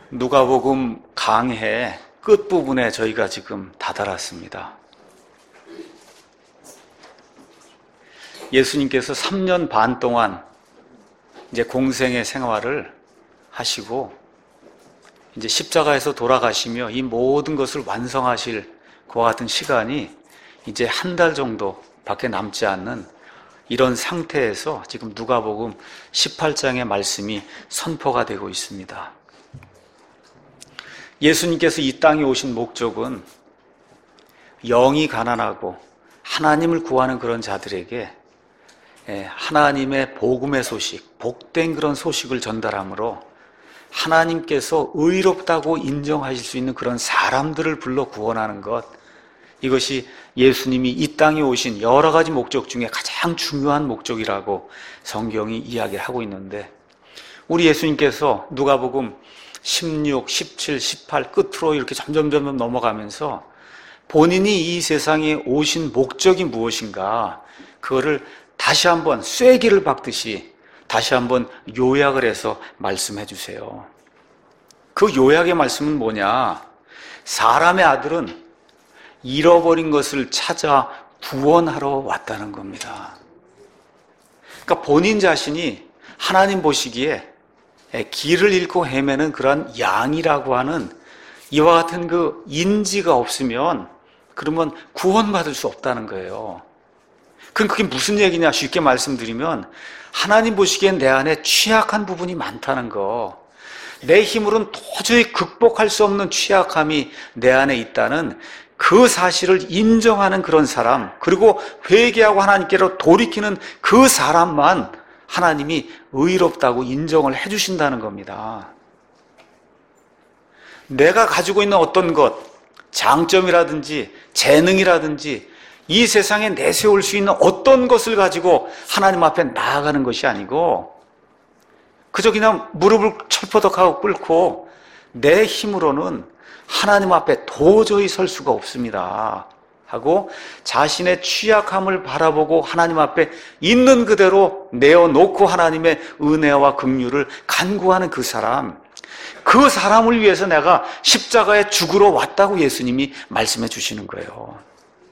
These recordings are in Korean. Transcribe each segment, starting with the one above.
누가복음 강해 끝부분에 저희가 지금 다다랐습니다. 예수님께서 3년 반 동안 이제 공생의 생활을 하시고 이제 십자가에서 돌아가시며 이 모든 것을 완성하실 그와 같은 시간이 이제 한 달 정도밖에 남지 않는 이런 상태에서 지금 누가복음 18장의 말씀이 선포가 되고 있습니다. 예수님께서 이 땅에 오신 목적은 영이 가난하고 하나님을 구하는 그런 자들에게 하나님의 복음의 소식, 복된 그런 소식을 전달함으로 하나님께서 의롭다고 인정하실 수 있는 그런 사람들을 불러 구원하는 것, 이것이 예수님이 이 땅에 오신 여러 가지 목적 중에 가장 중요한 목적이라고 성경이 이야기를 하고 있는데, 우리 예수님께서 누가복음 16, 17, 18 끝으로 이렇게 점점 넘어가면서 본인이 이 세상에 오신 목적이 무엇인가, 그거를 다시 한번 쐐기를 박듯이 다시 한번 요약을 해서 말씀해 주세요. 그 요약의 말씀은 뭐냐? 사람의 아들은 잃어버린 것을 찾아 구원하러 왔다는 겁니다. 그러니까 본인 자신이 하나님 보시기에 길을 잃고 헤매는 그런 양이라고 하는 이와 같은 그 인지가 없으면 그러면 구원받을 수 없다는 거예요. 그럼 그게 무슨 얘기냐? 쉽게 말씀드리면 하나님 보시기엔 내 안에 취약한 부분이 많다는 거, 내 힘으로는 도저히 극복할 수 없는 취약함이 내 안에 있다는 그 사실을 인정하는 그런 사람, 그리고 회개하고 하나님께로 돌이키는 그 사람만 하나님이 의롭다고 인정을 해주신다는 겁니다. 내가 가지고 있는 어떤 것, 장점이라든지 재능이라든지 이 세상에 내세울 수 있는 어떤 것을 가지고 하나님 앞에 나아가는 것이 아니고 그저 그냥 무릎을 철퍼덕하고 꿇고 내 힘으로는 하나님 앞에 도저히 설 수가 없습니다 하고 자신의 취약함을 바라보고 하나님 앞에 있는 그대로 내어놓고 하나님의 은혜와 긍휼을 간구하는 그 사람, 그 사람을 위해서 내가 십자가에 죽으러 왔다고 예수님이 말씀해 주시는 거예요.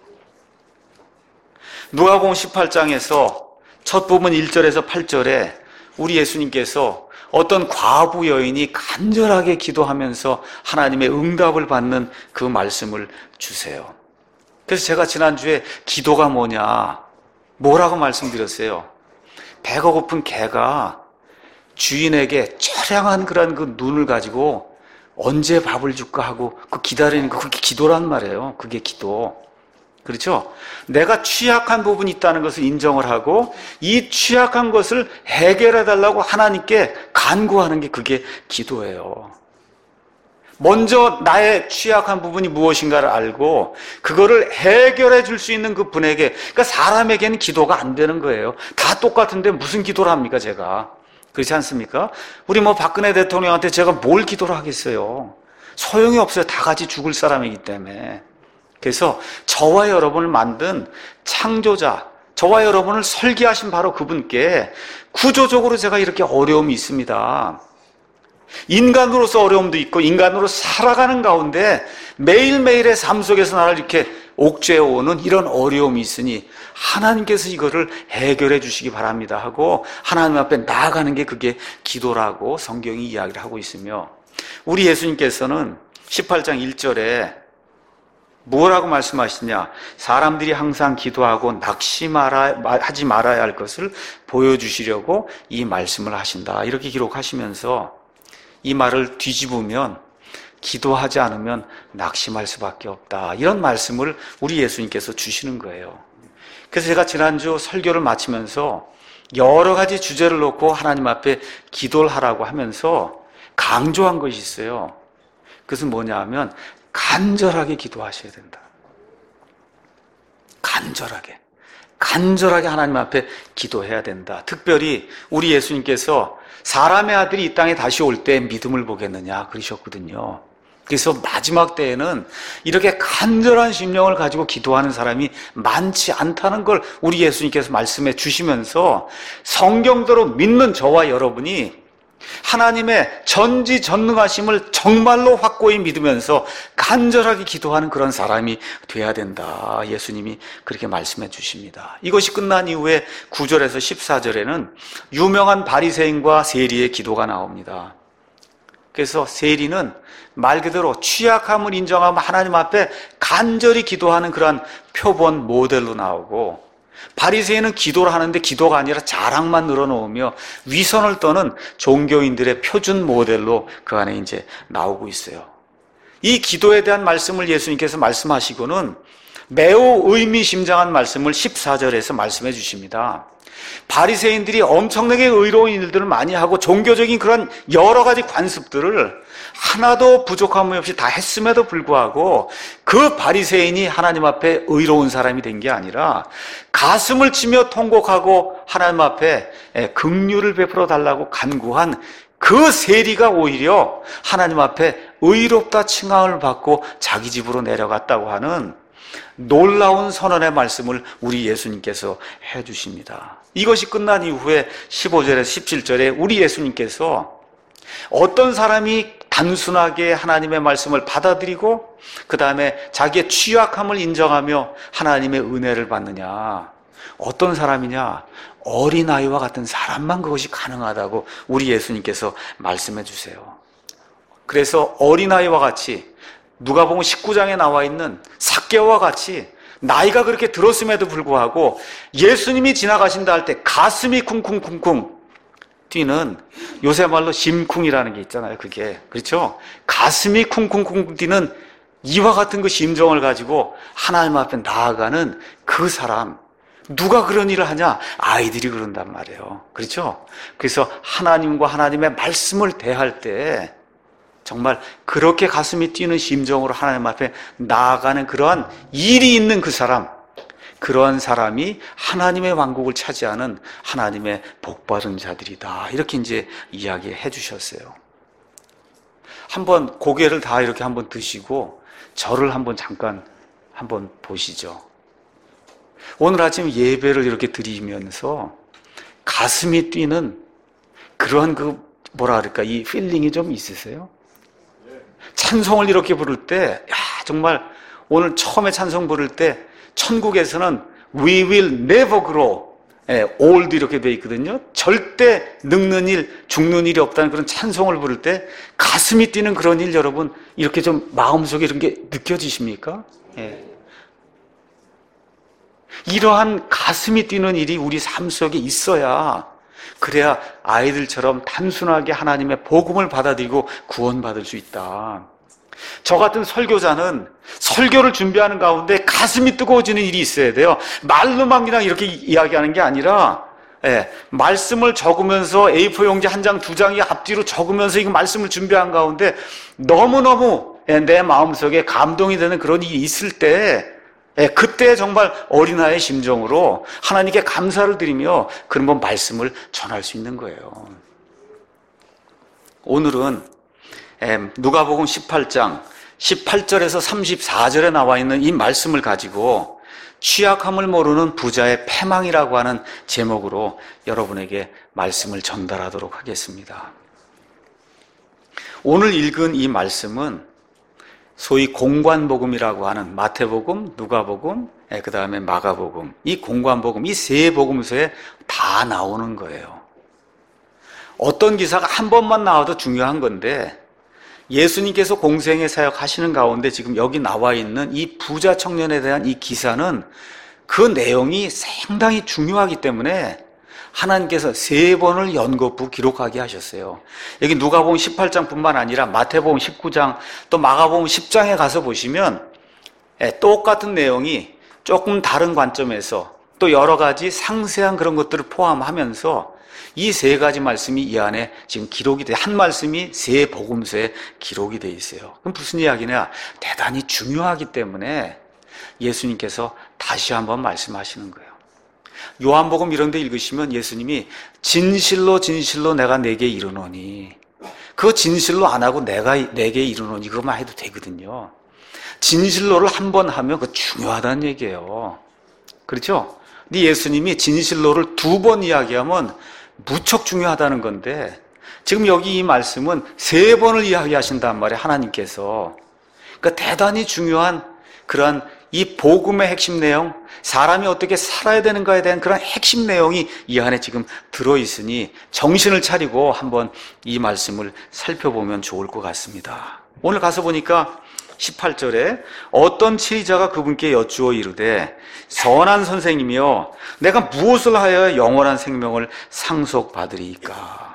누가복음 18장에서 첫 부분 1절에서 8절에 우리 예수님께서 어떤 과부 여인이 간절하게 기도하면서 하나님의 응답을 받는 그 말씀을 주세요. 그래서 제가 지난주에 기도가 뭐라고 말씀드렸어요? 배가 고픈 개가 주인에게 처량한 그런 그 눈을 가지고 언제 밥을 줄까 하고 그 기다리는 거, 그게 기도란 말이에요. 그게 기도. 그렇죠? 내가 취약한 부분이 있다는 것을 인정을 하고 이 취약한 것을 해결해 달라고 하나님께 간구하는 게 그게 기도예요. 먼저 나의 취약한 부분이 무엇인가를 알고 그거를 해결해 줄 수 있는 그 분에게, 그러니까 사람에게는 기도가 안 되는 거예요. 다 똑같은데 무슨 기도를 합니까, 제가? 그렇지 않습니까? 우리 박근혜 대통령한테 제가 뭘 기도를 하겠어요? 소용이 없어요. 다 같이 죽을 사람이기 때문에. 그래서 저와 여러분을 만든 창조자, 저와 여러분을 설계하신 바로 그분께 구조적으로 제가 이렇게 어려움이 있습니다. 인간으로서 어려움도 있고 인간으로 살아가는 가운데 매일매일의 삶 속에서 나를 이렇게 옥죄어오는 이런 어려움이 있으니 하나님께서 이거를 해결해 주시기 바랍니다 하고 하나님 앞에 나아가는 게 그게 기도라고 성경이 이야기를 하고 있으며, 우리 예수님께서는 18장 1절에 뭐라고 말씀하시냐? 사람들이 항상 기도하고 낙심하지 말아야 할 것을 보여주시려고 이 말씀을 하신다, 이렇게 기록하시면서 이 말을 뒤집으면 기도하지 않으면 낙심할 수밖에 없다, 이런 말씀을 우리 예수님께서 주시는 거예요. 그래서 제가 지난주 설교를 마치면서 여러 가지 주제를 놓고 하나님 앞에 기도를 하라고 하면서 강조한 것이 있어요. 그것은 뭐냐 하면 간절하게 기도하셔야 된다. 간절하게 하나님 앞에 기도해야 된다. 특별히 우리 예수님께서 사람의 아들이 이 땅에 다시 올 때 믿음을 보겠느냐 그러셨거든요. 그래서 마지막 때에는 이렇게 간절한 심령을 가지고 기도하는 사람이 많지 않다는 걸 우리 예수님께서 말씀해 주시면서 성경대로 믿는 저와 여러분이 하나님의 전지전능하심을 정말로 확고히 믿으면서 간절하게 기도하는 그런 사람이 돼야 된다. 예수님이 그렇게 말씀해 주십니다. 이것이 끝난 이후에 9절에서 14절에는 유명한 바리새인과 세리의 기도가 나옵니다. 그래서 세리는 말 그대로 취약함을 인정하며 하나님 앞에 간절히 기도하는 그러한 표본 모델로 나오고, 바리새인은 기도를 하는데 기도가 아니라 자랑만 늘어놓으며 위선을 떠는 종교인들의 표준 모델로 그 안에 이제 나오고 있어요. 이 기도에 대한 말씀을 예수님께서 말씀하시고는 매우 의미심장한 말씀을 14절에서 말씀해 주십니다. 바리새인들이 엄청나게 의로운 일들을 많이 하고 종교적인 그런 여러 가지 관습들을 하나도 부족함이 없이 다 했음에도 불구하고 그 바리새인이 하나님 앞에 의로운 사람이 된 게 아니라 가슴을 치며 통곡하고 하나님 앞에 긍휼을 베풀어 달라고 간구한 그 세리가 오히려 하나님 앞에 의롭다 칭함을 받고 자기 집으로 내려갔다고 하는 놀라운 선언의 말씀을 우리 예수님께서 해주십니다. 이것이 끝난 이후에 15절에서 17절에 우리 예수님께서 어떤 사람이 단순하게 하나님의 말씀을 받아들이고 그 다음에 자기의 취약함을 인정하며 하나님의 은혜를 받느냐, 어떤 사람이냐, 어린아이와 같은 사람만 그것이 가능하다고 우리 예수님께서 말씀해 주세요. 그래서 어린아이와 같이 누가복음 19장에 나와 있는 삭개오와 같이 나이가 그렇게 들었음에도 불구하고 예수님이 지나가신다 할 때 가슴이 쿵쿵쿵쿵 뛰는, 요새 말로 심쿵이라는 게 있잖아요. 그게 그렇죠? 가슴이 쿵쿵쿵쿵 뛰는 이와 같은 그 심정을 가지고 하나님 앞에 나아가는 그 사람, 누가 그런 일을 하냐? 아이들이 그런단 말이에요. 그렇죠? 그래서 하나님과 하나님의 말씀을 대할 때 정말 그렇게 가슴이 뛰는 심정으로 하나님 앞에 나아가는 그러한 일이 있는 그 사람, 그러한 사람이 하나님의 왕국을 차지하는 하나님의 복받은 자들이다. 이렇게 이제 이야기해 주셨어요. 한번 고개를 다 이렇게 한번 드시고 저를 한번 잠깐 한번 보시죠. 오늘 아침 예배를 이렇게 드리면서 가슴이 뛰는 그러한 그 뭐라 그럴까, 이 필링이 좀 있으세요? 찬송을 이렇게 부를 때, 야, 정말 오늘 처음에 찬송 부를 때 천국에서는 We will never grow old 이렇게 돼 있거든요. 절대 늙는 일, 죽는 일이 없다는 그런 찬송을 부를 때 가슴이 뛰는 그런 일, 여러분 이렇게 좀 마음속에 이런 게 느껴지십니까? 예. 이러한 가슴이 뛰는 일이 우리 삶 속에 있어야, 그래야 아이들처럼 단순하게 하나님의 복음을 받아들이고 구원받을 수 있다. 저 같은 설교자는 설교를 준비하는 가운데 가슴이 뜨거워지는 일이 있어야 돼요. 말로만 그냥 이렇게 이야기하는 게 아니라, 말씀을 적으면서 A4 용지 한 장, 두 장이 앞뒤로 적으면서 이 말씀을 준비한 가운데 너무너무 내 마음속에 감동이 되는 그런 일이 있을 때, 그때 정말 어린아이의 심정으로 하나님께 감사를 드리며 그런 말씀을 전할 수 있는 거예요. 오늘은 누가복음 18장 18절에서 34절에 나와 있는 이 말씀을 가지고 취약함을 모르는 부자의 패망이라고 하는 제목으로 여러분에게 말씀을 전달하도록 하겠습니다. 오늘 읽은 이 말씀은 소위 공관복음이라고 하는 마태복음, 누가복음, 그 다음에 마가복음, 이 공관복음, 이 세 복음서에 다 나오는 거예요. 어떤 기사가 한 번만 나와도 중요한 건데, 예수님께서 공생의 사역하시는 가운데 지금 여기 나와 있는 이 부자 청년에 대한 이 기사는 그 내용이 상당히 중요하기 때문에 하나님께서 3번을 연거푸 기록하게 하셨어요. 여기 누가복음 18장뿐만 아니라 마태복음 19장 또 마가복음 10장에 가서 보시면 똑같은 내용이 조금 다른 관점에서 또 여러 가지 상세한 그런 것들을 포함하면서 이 3가지 말씀이 이 안에 지금 기록이 돼, 한 말씀이 3 복음서에 기록이 돼 있어요. 그럼 무슨 이야기냐? 대단히 중요하기 때문에 예수님께서 다시 한번 말씀하시는 거예요. 요한복음 이런 데 읽으시면 예수님이 진실로 진실로 내가 내게 이르노니, 그 진실로 안 하고 내가 내게 이르노니 그것만 해도 되거든요. 진실로를 한 번 하면 그거 중요하다는 얘기예요. 그렇죠? 근데 예수님이 진실로를 2번 이야기하면 무척 중요하다는 건데, 지금 여기 이 말씀은 3번을 이야기하신단 말이에요, 하나님께서. 그러니까 대단히 중요한 그러한 이 복음의 핵심 내용, 사람이 어떻게 살아야 되는가에 대한 그런 핵심 내용이 이 안에 지금 들어있으니 정신을 차리고 한번 이 말씀을 살펴보면 좋을 것 같습니다. 오늘 가서 보니까 18절에 어떤 치리자가 그분께 여쭈어 이르되 선한 선생님이여 내가 무엇을 하여야 영원한 생명을 상속받으리이까.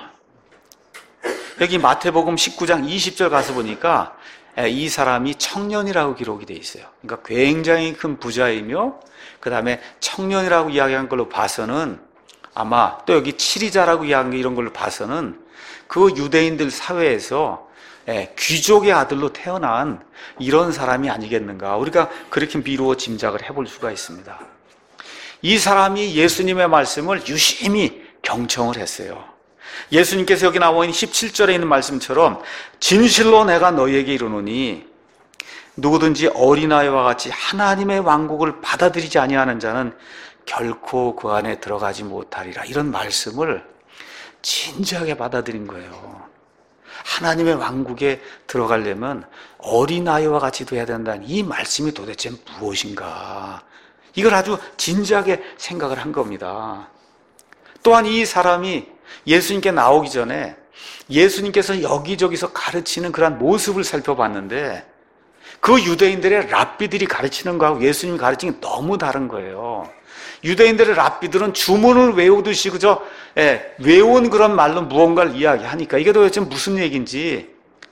여기 마태복음 19장 20절 가서 보니까 이 사람이 청년이라고 기록이 되어 있어요. 그러니까 굉장히 큰 부자이며 그 다음에 청년이라고 이야기한 걸로 봐서는 아마 또 여기 치리자라고 이야기한 이런 걸로 봐서는 그 유대인들 사회에서 귀족의 아들로 태어난 이런 사람이 아니겠는가. 우리가 그렇게 미루어 짐작을 해볼 수가 있습니다. 이 사람이 예수님의 말씀을 유심히 경청을 했어요. 예수님께서 여기 나와 있는 17절에 있는 말씀처럼 진실로 내가 너희에게 이르노니 누구든지 어린아이와 같이 하나님의 왕국을 받아들이지 아니하는 자는 결코 그 안에 들어가지 못하리라. 이런 말씀을 진지하게 받아들인 거예요. 하나님의 왕국에 들어가려면 어린아이와 같이 돼야 된다는 이 말씀이 도대체 무엇인가, 이걸 아주 진지하게 생각을 한 겁니다. 또한 이 사람이 예수님께 나오기 전에 예수님께서 여기저기서 가르치는 그런 모습을 살펴봤는데 그 유대인들의 랍비들이 가르치는 거하고 예수님이 가르치는 게 너무 다른 거예요. 유대인들의 랍비들은 주문을 외우듯이 그저 외운 그런 말로 무언가를 이야기하니까 이게 도대체 무슨 얘기인지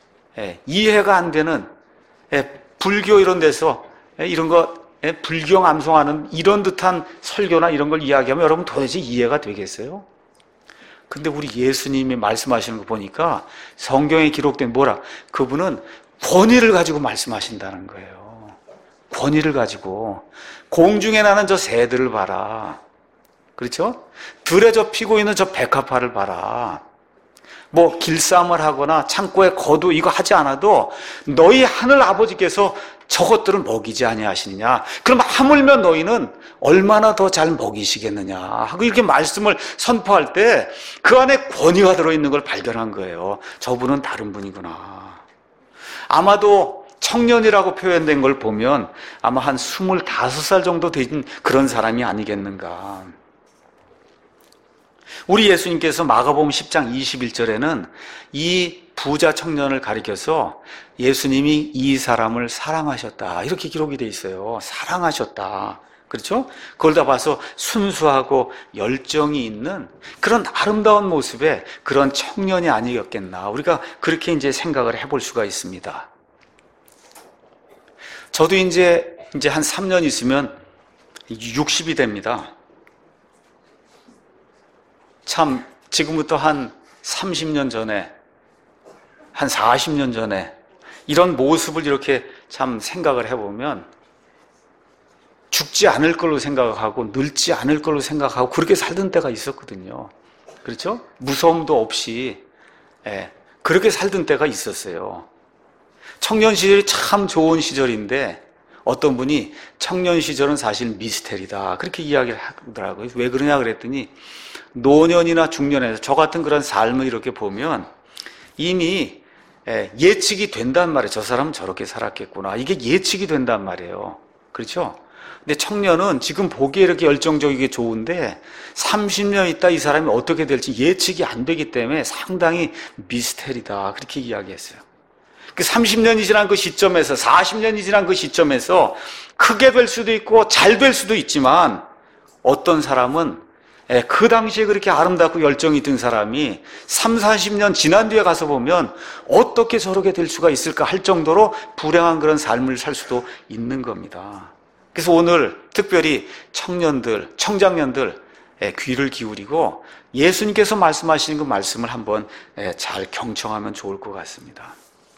이해가 안 되는, 불교 이런 데서 이런 거 불경 암송하는 이런 듯한 설교나 이런 걸 이야기하면 여러분 도대체 이해가 되겠어요? 근데 우리 예수님이 말씀하시는 거 보니까 성경에 기록된 그분은 권위를 가지고 말씀하신다는 거예요. 권위를 가지고 공중에 나는 저 새들을 봐라. 그렇죠? 들에 저 피고 있는 저 백합화를 봐라. 길쌈을 하거나 창고에 거두 이거 하지 않아도 너희 하늘 아버지께서 저것들을 먹이지 아니하시느냐. 그럼 하물며 너희는 얼마나 더 잘 먹이시겠느냐 하고 이렇게 말씀을 선포할 때 그 안에 권위가 들어있는 걸 발견한 거예요. 저분은 다른 분이구나. 아마도 청년이라고 표현된 걸 보면 아마 한 25살 정도 된 그런 사람이 아니겠는가. 우리 예수님께서 마가복음 10장 21절에는 이 부자 청년을 가리켜서 예수님이 이 사람을 사랑하셨다 이렇게 기록이 돼 있어요. 사랑하셨다. 그렇죠? 그걸 다 봐서 순수하고 열정이 있는 그런 아름다운 모습의 그런 청년이 아니었겠나. 우리가 그렇게 이제 생각을 해볼 수가 있습니다. 저도 이제 한 3년 있으면 60이 됩니다. 참 지금부터 한 30년 전에, 한 40년 전에 이런 모습을 이렇게 참 생각을 해보면 죽지 않을 걸로 생각하고 늙지 않을 걸로 생각하고 그렇게 살던 때가 있었거든요. 그렇죠? 무서움도 없이 그렇게 살던 때가 있었어요. 청년 시절이 참 좋은 시절인데 어떤 분이 청년 시절은 사실 미스테리다 그렇게 이야기를 하더라고요. 왜 그러냐 그랬더니 노년이나 중년에서 저 같은 그런 삶을 이렇게 보면 이미 예측이 된단 말이에요. 저 사람은 저렇게 살았겠구나. 이게 예측이 된단 말이에요. 그렇죠? 근데 청년은 지금 보기에 이렇게 열정적이게 좋은데 30년 있다 이 사람이 어떻게 될지 예측이 안 되기 때문에 상당히 미스테리다 그렇게 이야기했어요. 그 30년이 지난 그 시점에서 40년이 지난 그 시점에서 크게 될 수도 있고 잘 될 수도 있지만 어떤 사람은 그 당시에 그렇게 아름답고 열정이 든 사람이 3, 40년 지난 뒤에 가서 보면 어떻게 저렇게 될 수가 있을까 할 정도로 불행한 그런 삶을 살 수도 있는 겁니다. 그래서 오늘 특별히 청년들, 청장년들 귀를 기울이고 예수님께서 말씀하시는 그 말씀을 한번 잘 경청하면 좋을 것 같습니다.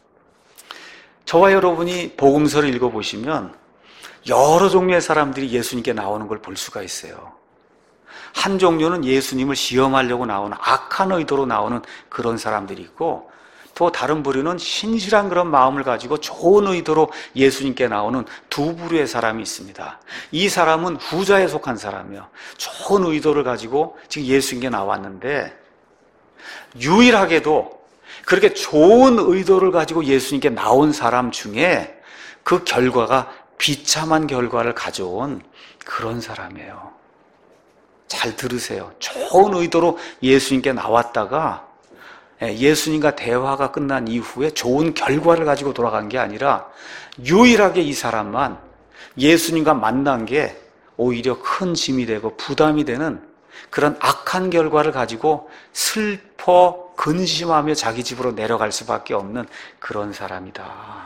저와 여러분이 복음서를 읽어보시면 여러 종류의 사람들이 예수님께 나오는 걸 볼 수가 있어요. 한 종류는 예수님을 시험하려고 나오는 악한 의도로 나오는 그런 사람들이 있고 또 다른 부류는 신실한 그런 마음을 가지고 좋은 의도로 예수님께 나오는 두 부류의 사람이 있습니다. 이 사람은 후자에 속한 사람이에요. 좋은 의도를 가지고 지금 예수님께 나왔는데 유일하게도 그렇게 좋은 의도를 가지고 예수님께 나온 사람 중에 그 결과가 비참한 결과를 가져온 그런 사람이에요. 잘 들으세요. 좋은 의도로 예수님께 나왔다가 예수님과 대화가 끝난 이후에 좋은 결과를 가지고 돌아간 게 아니라 유일하게 이 사람만 예수님과 만난 게 오히려 큰 짐이 되고 부담이 되는 그런 악한 결과를 가지고 슬퍼 근심하며 자기 집으로 내려갈 수밖에 없는 그런 사람이다.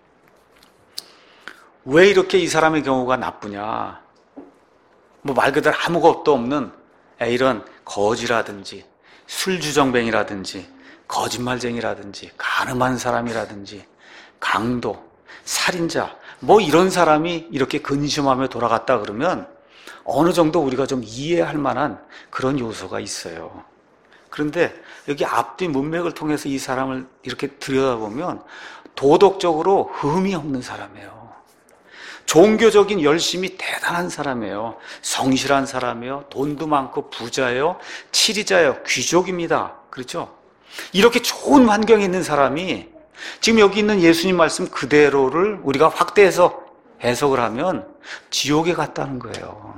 왜 이렇게 이 사람의 경우가 나쁘냐? 뭐 말 그대로 아무것도 없는 이런 거지라든지 술주정뱅이라든지 거짓말쟁이라든지 가늠한 사람이라든지 강도, 살인자 뭐 이런 사람이 이렇게 근심하며 돌아갔다 그러면 어느 정도 우리가 좀 이해할 만한 그런 요소가 있어요. 그런데 여기 앞뒤 문맥을 통해서 이 사람을 이렇게 들여다보면 도덕적으로 흠이 없는 사람이에요. 종교적인 열심이 대단한 사람이에요. 성실한 사람이에요. 돈도 많고 부자예요. 치리자예요. 귀족입니다. 그렇죠? 이렇게 좋은 환경에 있는 사람이 지금 여기 있는 예수님 말씀 그대로를 우리가 확대해서 해석을 하면 지옥에 갔다는 거예요.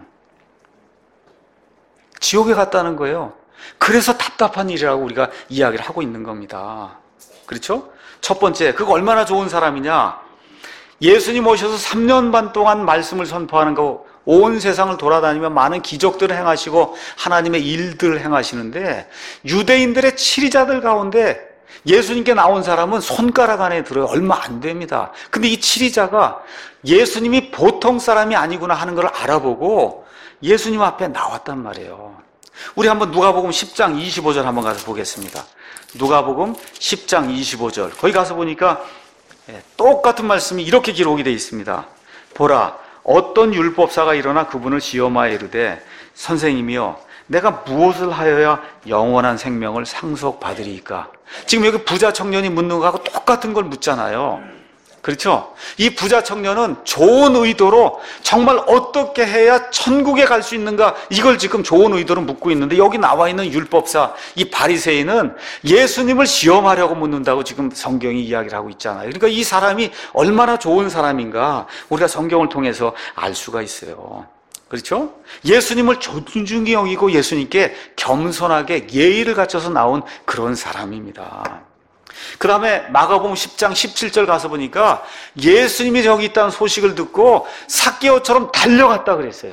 지옥에 갔다는 거예요. 그래서 답답한 일이라고 우리가 이야기를 하고 있는 겁니다. 그렇죠? 첫 번째, 그거 얼마나 좋은 사람이냐? 예수님 오셔서 3년 반 동안 말씀을 선포하는 거, 온 세상을 돌아다니며 많은 기적들을 행하시고 하나님의 일들을 행하시는데 유대인들의 치리자들 가운데 예수님께 나온 사람은 손가락 안에 들어요. 얼마 안 됩니다. 근데 이 치리자가 예수님이 보통 사람이 아니구나 하는 걸 알아보고 예수님 앞에 나왔단 말이에요. 우리 한번 누가복음 10장 25절 한번 가서 보겠습니다. 누가복음 10장 25절. 거기 가서 보니까 똑같은 말씀이 이렇게 기록이 되어 있습니다. 보라, 어떤 율법사가 일어나 그분을 시험하여 이르되 선생님이여 내가 무엇을 하여야 영원한 생명을 상속받으리이까? 지금 여기 부자 청년이 묻는 거하고 똑같은 걸 묻잖아요. 그렇죠? 이 부자 청년은 좋은 의도로 정말 어떻게 해야 천국에 갈 수 있는가 이걸 지금 좋은 의도로 묻고 있는데 여기 나와 있는 율법사 이 바리새인은 예수님을 시험하려고 묻는다고 지금 성경이 이야기를 하고 있잖아요. 그러니까 이 사람이 얼마나 좋은 사람인가 우리가 성경을 통해서 알 수가 있어요. 그렇죠? 예수님을 존중히 여기고 예수님께 겸손하게 예의를 갖춰서 나온 그런 사람입니다. 그 다음에 마가복음 10장 17절 가서 보니까 예수님이 저기 있다는 소식을 듣고 삭개오처럼 달려갔다 그랬어요.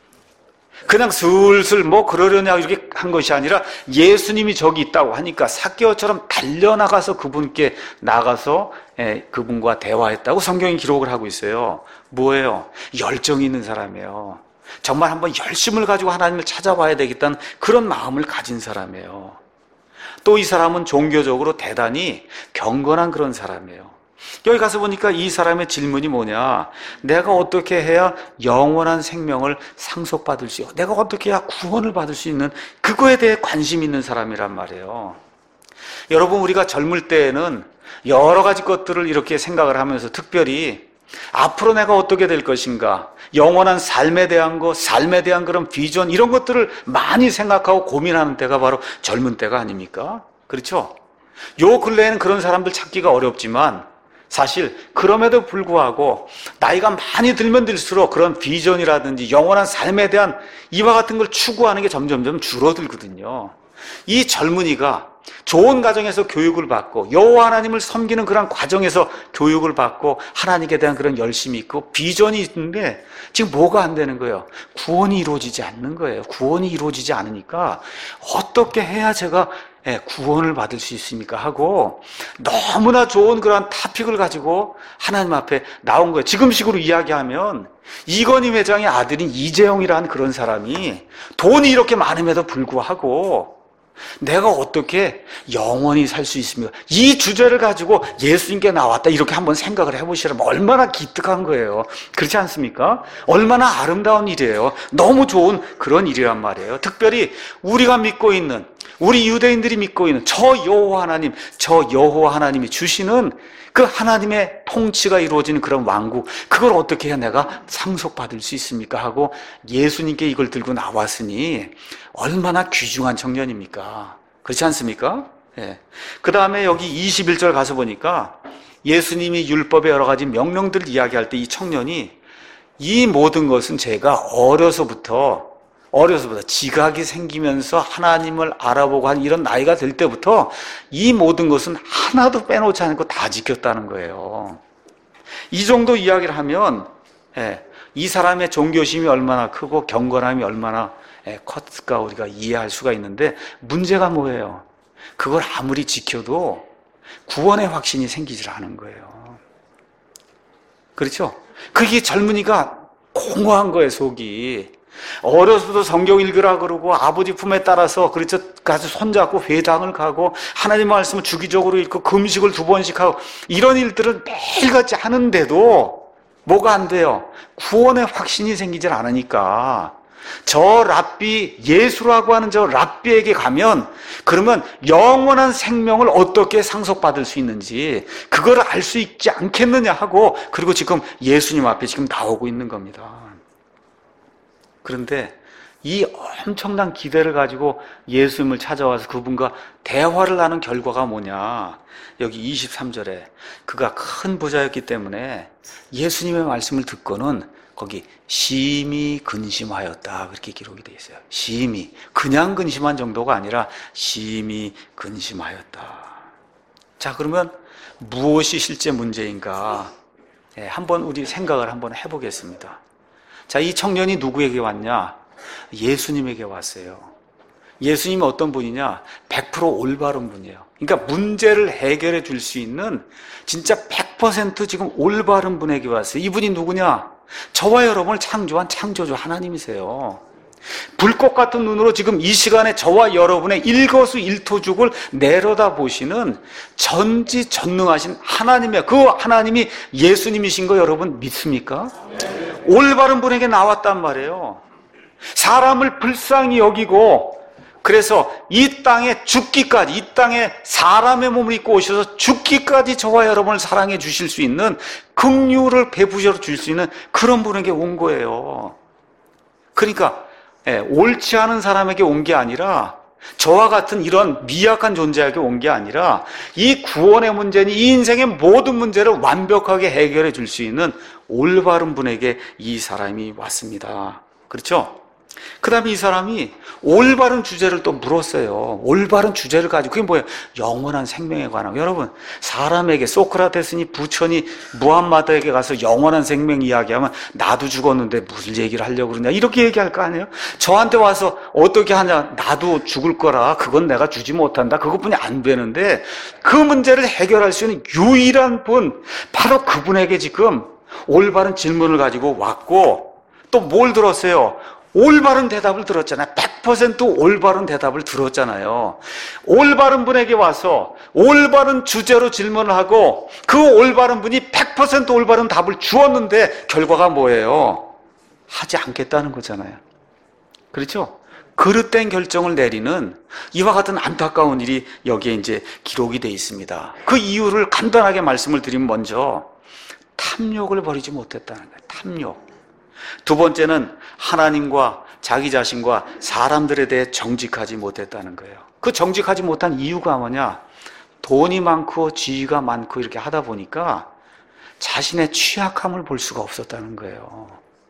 그냥 슬슬 뭐 그러려냐 이렇게 한 것이 아니라 예수님이 저기 있다고 하니까 삭개오처럼 달려나가서 그분께 나가서 그분과 대화했다고 성경이 기록을 하고 있어요. 뭐예요? 열정이 있는 사람이에요. 정말 한번 열심을 가지고 하나님을 찾아봐야 되겠다는 그런 마음을 가진 사람이에요. 또 이 사람은 종교적으로 대단히 경건한 그런 사람이에요. 여기 가서 보니까 이 사람의 질문이 뭐냐? 내가 어떻게 해야 영원한 생명을 상속받을 수 있고 내가 어떻게 해야 구원을 받을 수 있는 그거에 대해 관심 있는 사람이란 말이에요. 여러분 우리가 젊을 때에는 여러 가지 것들을 이렇게 생각을 하면서 특별히 앞으로 내가 어떻게 될 것인가 영원한 삶에 대한 것, 삶에 대한 그런 비전 이런 것들을 많이 생각하고 고민하는 때가 바로 젊은 때가 아닙니까? 그렇죠? 요 근래에는 그런 사람들 찾기가 어렵지만 사실 그럼에도 불구하고 나이가 많이 들면 들수록 그런 비전이라든지 영원한 삶에 대한 이와 같은 걸 추구하는 게 점점점 줄어들거든요. 이 젊은이가 좋은 가정에서 교육을 받고 여호와 하나님을 섬기는 그런 과정에서 교육을 받고 하나님께 대한 그런 열심이 있고 비전이 있는데 지금 뭐가 안 되는 거예요? 구원이 이루어지지 않는 거예요. 구원이 이루어지지 않으니까 어떻게 해야 제가 구원을 받을 수 있습니까? 하고 너무나 좋은 그런 타픽을 가지고 하나님 앞에 나온 거예요. 지금식으로 이야기하면 이건희 회장의 아들인 이재용이라는 그런 사람이 돈이 이렇게 많음에도 불구하고 내가 어떻게 영원히 살 수 있습니까? 이 주제를 가지고 예수님께 나왔다 이렇게 한번 생각을 해보시라면 얼마나 기특한 거예요. 그렇지 않습니까? 얼마나 아름다운 일이에요. 너무 좋은 그런 일이란 말이에요. 특별히 우리가 믿고 있는 우리 유대인들이 믿고 있는 저 여호와 하나님이 주시는 그 하나님의 통치가 이루어지는 그런 왕국 그걸 어떻게 해야 내가 상속받을 수 있습니까? 하고 예수님께 이걸 들고 나왔으니 얼마나 귀중한 청년입니까? 그렇지 않습니까? 예. 그 다음에 여기 21절 가서 보니까 예수님이 율법의 여러 가지 명령들을 이야기할 때 이 청년이 이 모든 것은 제가 어려서부터 지각이 생기면서 하나님을 알아보고 한 이런 나이가 될 때부터 이 모든 것은 하나도 빼놓지 않고 다 지켰다는 거예요. 이 정도 이야기를 하면 이 사람의 종교심이 얼마나 크고 경건함이 얼마나 컸을까 우리가 이해할 수가 있는데, 문제가 뭐예요? 그걸 아무리 지켜도 구원의 확신이 생기질 않은 거예요. 그렇죠? 그게 젊은이가 공허한 거예요, 속이. 어려서도 성경 읽으라 그러고 아버지 품에 따라서 그렇죠, 가서 손잡고 회당을 가고 하나님 말씀을 주기적으로 읽고 금식을 2번씩 하고 이런 일들을 매일같이 하는데도 뭐가 안 돼요? 구원의 확신이 생기질 않으니까 저 랍비, 예수라고 하는 저 랍비에게 가면 그러면 영원한 생명을 어떻게 상속받을 수 있는지 그걸 알 수 있지 않겠느냐 하고, 그리고 지금 예수님 앞에 지금 나오고 있는 겁니다. 그런데 이 엄청난 기대를 가지고 예수님을 찾아와서 그분과 대화를 하는 결과가 뭐냐? 여기 23절에 그가 큰 부자였기 때문에 예수님의 말씀을 듣고는 거기 심히 근심하였다 그렇게 기록이 되어 있어요. 심히, 그냥 근심한 정도가 아니라 심히 근심하였다. 자, 그러면 무엇이 실제 문제인가? 한번 우리 생각을 한번 해보겠습니다. 자, 이 청년이 누구에게 왔냐? 예수님에게 왔어요. 예수님은 어떤 분이냐? 100% 올바른 분이에요. 그러니까 문제를 해결해 줄 수 있는 진짜 100% 지금 올바른 분에게 왔어요. 이분이 누구냐? 저와 여러분을 창조한 창조주 하나님이세요. 불꽃 같은 눈으로 지금 이 시간에 저와 여러분의 일거수일투족을 내려다보시는 전지전능하신 하나님이에요. 그 하나님이 예수님이신 거 여러분 믿습니까? 올바른 분에게 나왔단 말이에요. 사람을 불쌍히 여기고, 그래서 이 땅에 죽기까지, 이 땅에 사람의 몸을 입고 오셔서 죽기까지 저와 여러분을 사랑해 주실 수 있는, 긍휼을 베푸셔 줄 수 있는 그런 분에게 온 거예요. 그러니까 옳지 않은 사람에게 온 게 아니라, 저와 같은 이런 미약한 존재에게 온 게 아니라, 이 구원의 문제는 이 인생의 모든 문제를 완벽하게 해결해 줄 수 있는 올바른 분에게 이 사람이 왔습니다. 그렇죠? 그 다음에 이 사람이 올바른 주제를 또 물었어요. 올바른 주제를 가지고, 그게 뭐예요? 영원한 생명에 관한. 여러분, 사람에게, 소크라테스니 부처니 무함마드에게 가서 영원한 생명 이야기하면 나도 죽었는데 무슨 얘기를 하려고 그러냐 이렇게 얘기할 거 아니에요? 저한테 와서 어떻게 하냐, 나도 죽을 거라, 그건 내가 주지 못한다, 그것뿐이 안 되는데, 그 문제를 해결할 수 있는 유일한 분, 바로 그분에게 지금 올바른 질문을 가지고 왔고, 또 뭘 들었어요? 올바른 대답을 들었잖아요. 100% 올바른 대답을 들었잖아요. 올바른 분에게 와서 올바른 주제로 질문을 하고 그 올바른 분이 100% 올바른 답을 주었는데 결과가 뭐예요? 하지 않겠다는 거잖아요. 그렇죠? 그릇된 결정을 내리는 이와 같은 안타까운 일이 여기에 이제 기록이 되어 있습니다. 그 이유를 간단하게 말씀을 드리면, 먼저 탐욕을 버리지 못했다는 거예요. 탐욕. 두 번째는 하나님과 자기 자신과 사람들에 대해 정직하지 못했다는 거예요. 그 정직하지 못한 이유가 뭐냐? 돈이 많고 지위가 많고 이렇게 하다 보니까 자신의 취약함을 볼 수가 없었다는 거예요.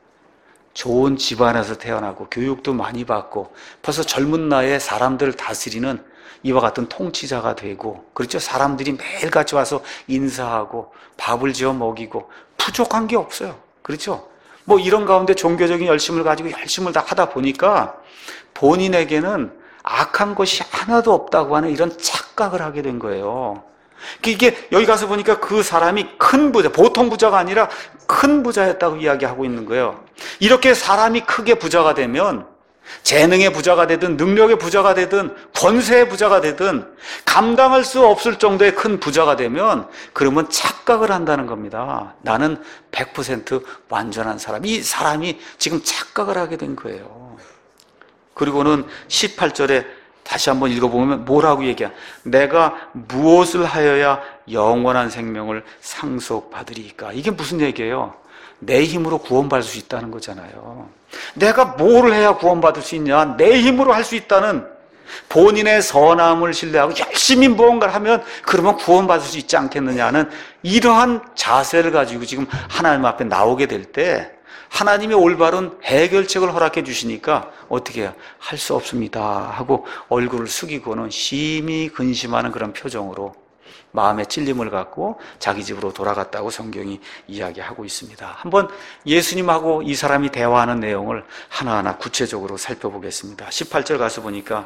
좋은 집안에서 태어나고 교육도 많이 받고 벌써 젊은 나이에 사람들을 다스리는 이와 같은 통치자가 되고, 그렇죠? 사람들이 매일같이 와서 인사하고 밥을 지어 먹이고 부족한 게 없어요. 그렇죠? 뭐 이런 가운데 종교적인 열심을 가지고 열심을 다 하다 보니까 본인에게는 악한 것이 하나도 없다고 하는 이런 착각을 하게 된 거예요. 이게 여기 가서 보니까 그 사람이 큰 부자, 보통 부자가 아니라 큰 부자였다고 이야기하고 있는 거예요. 이렇게 사람이 크게 부자가 되면, 재능의 부자가 되든 능력의 부자가 되든 권세의 부자가 되든 감당할 수 없을 정도의 큰 부자가 되면, 그러면 착각을 한다는 겁니다. 나는 100% 완전한 사람. 이 사람이 지금 착각을 하게 된 거예요. 그리고는 18절에 다시 한번 읽어보면 뭐라고 얘기해? 내가 무엇을 하여야 영원한 생명을 상속받으리까? 이게 무슨 얘기예요? 내 힘으로 구원받을 수 있다는 거잖아요. 내가 뭘 해야 구원받을 수 있냐? 내 힘으로 할 수 있다는 본인의 선함을 신뢰하고 열심히 무언가를 하면 그러면 구원받을 수 있지 않겠느냐는 이러한 자세를 가지고 지금 하나님 앞에 나오게 될 때 하나님의 올바른 해결책을 허락해 주시니까 어떻게 해요? 할 수 없습니다 하고 얼굴을 숙이고는 심히 근심하는 그런 표정으로 마음의 찔림을 갖고 자기 집으로 돌아갔다고 성경이 이야기하고 있습니다. 한번 예수님하고 이 사람이 대화하는 내용을 하나하나 구체적으로 살펴보겠습니다. 18절 가서 보니까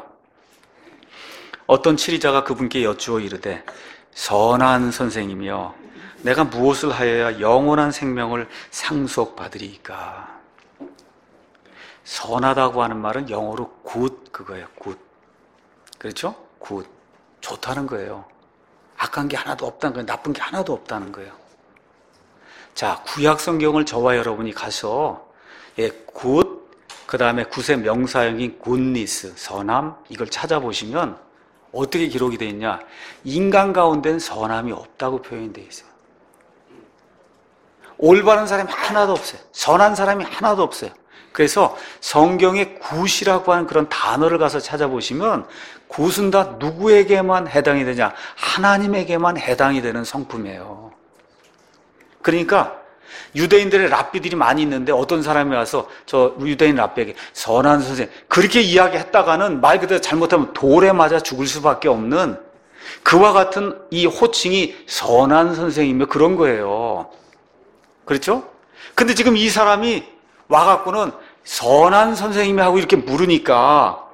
어떤 치리자가 그분께 여쭈어 이르되 선한 선생이며 내가 무엇을 하여야 영원한 생명을 상속받으리이까. 선하다고 하는 말은 영어로 good 그거예요. good. 그렇죠? good. 좋다는 거예요. 악한 게 하나도 없다는 거예요. 나쁜 게 하나도 없다는 거예요. 자, 구약 성경을 저와 여러분이 가서 good 그 다음에 굿의 명사형인 goodness, 선함 이걸 찾아보시면 어떻게 기록이 되어 있냐? 인간 가운데는 선함이 없다고 표현이 되어 있어요. 올바른 사람이 하나도 없어요. 선한 사람이 하나도 없어요. 그래서 성경에 굿이라고 하는 그런 단어를 가서 찾아보시면 굿은 다 누구에게만 해당이 되냐? 하나님에게만 해당이 되는 성품이에요. 그러니까 유대인들의 랍비들이 많이 있는데 어떤 사람이 와서 저 유대인 랍비에게 선한 선생 그렇게 이야기했다가는 말 그대로 잘못하면 돌에 맞아 죽을 수밖에 없는 그와 같은 이 호칭이 선한 선생이며 그런 거예요. 그렇죠? 근데 지금 이 사람이 와갖고는 선한 선생님이 하고 이렇게 물으니까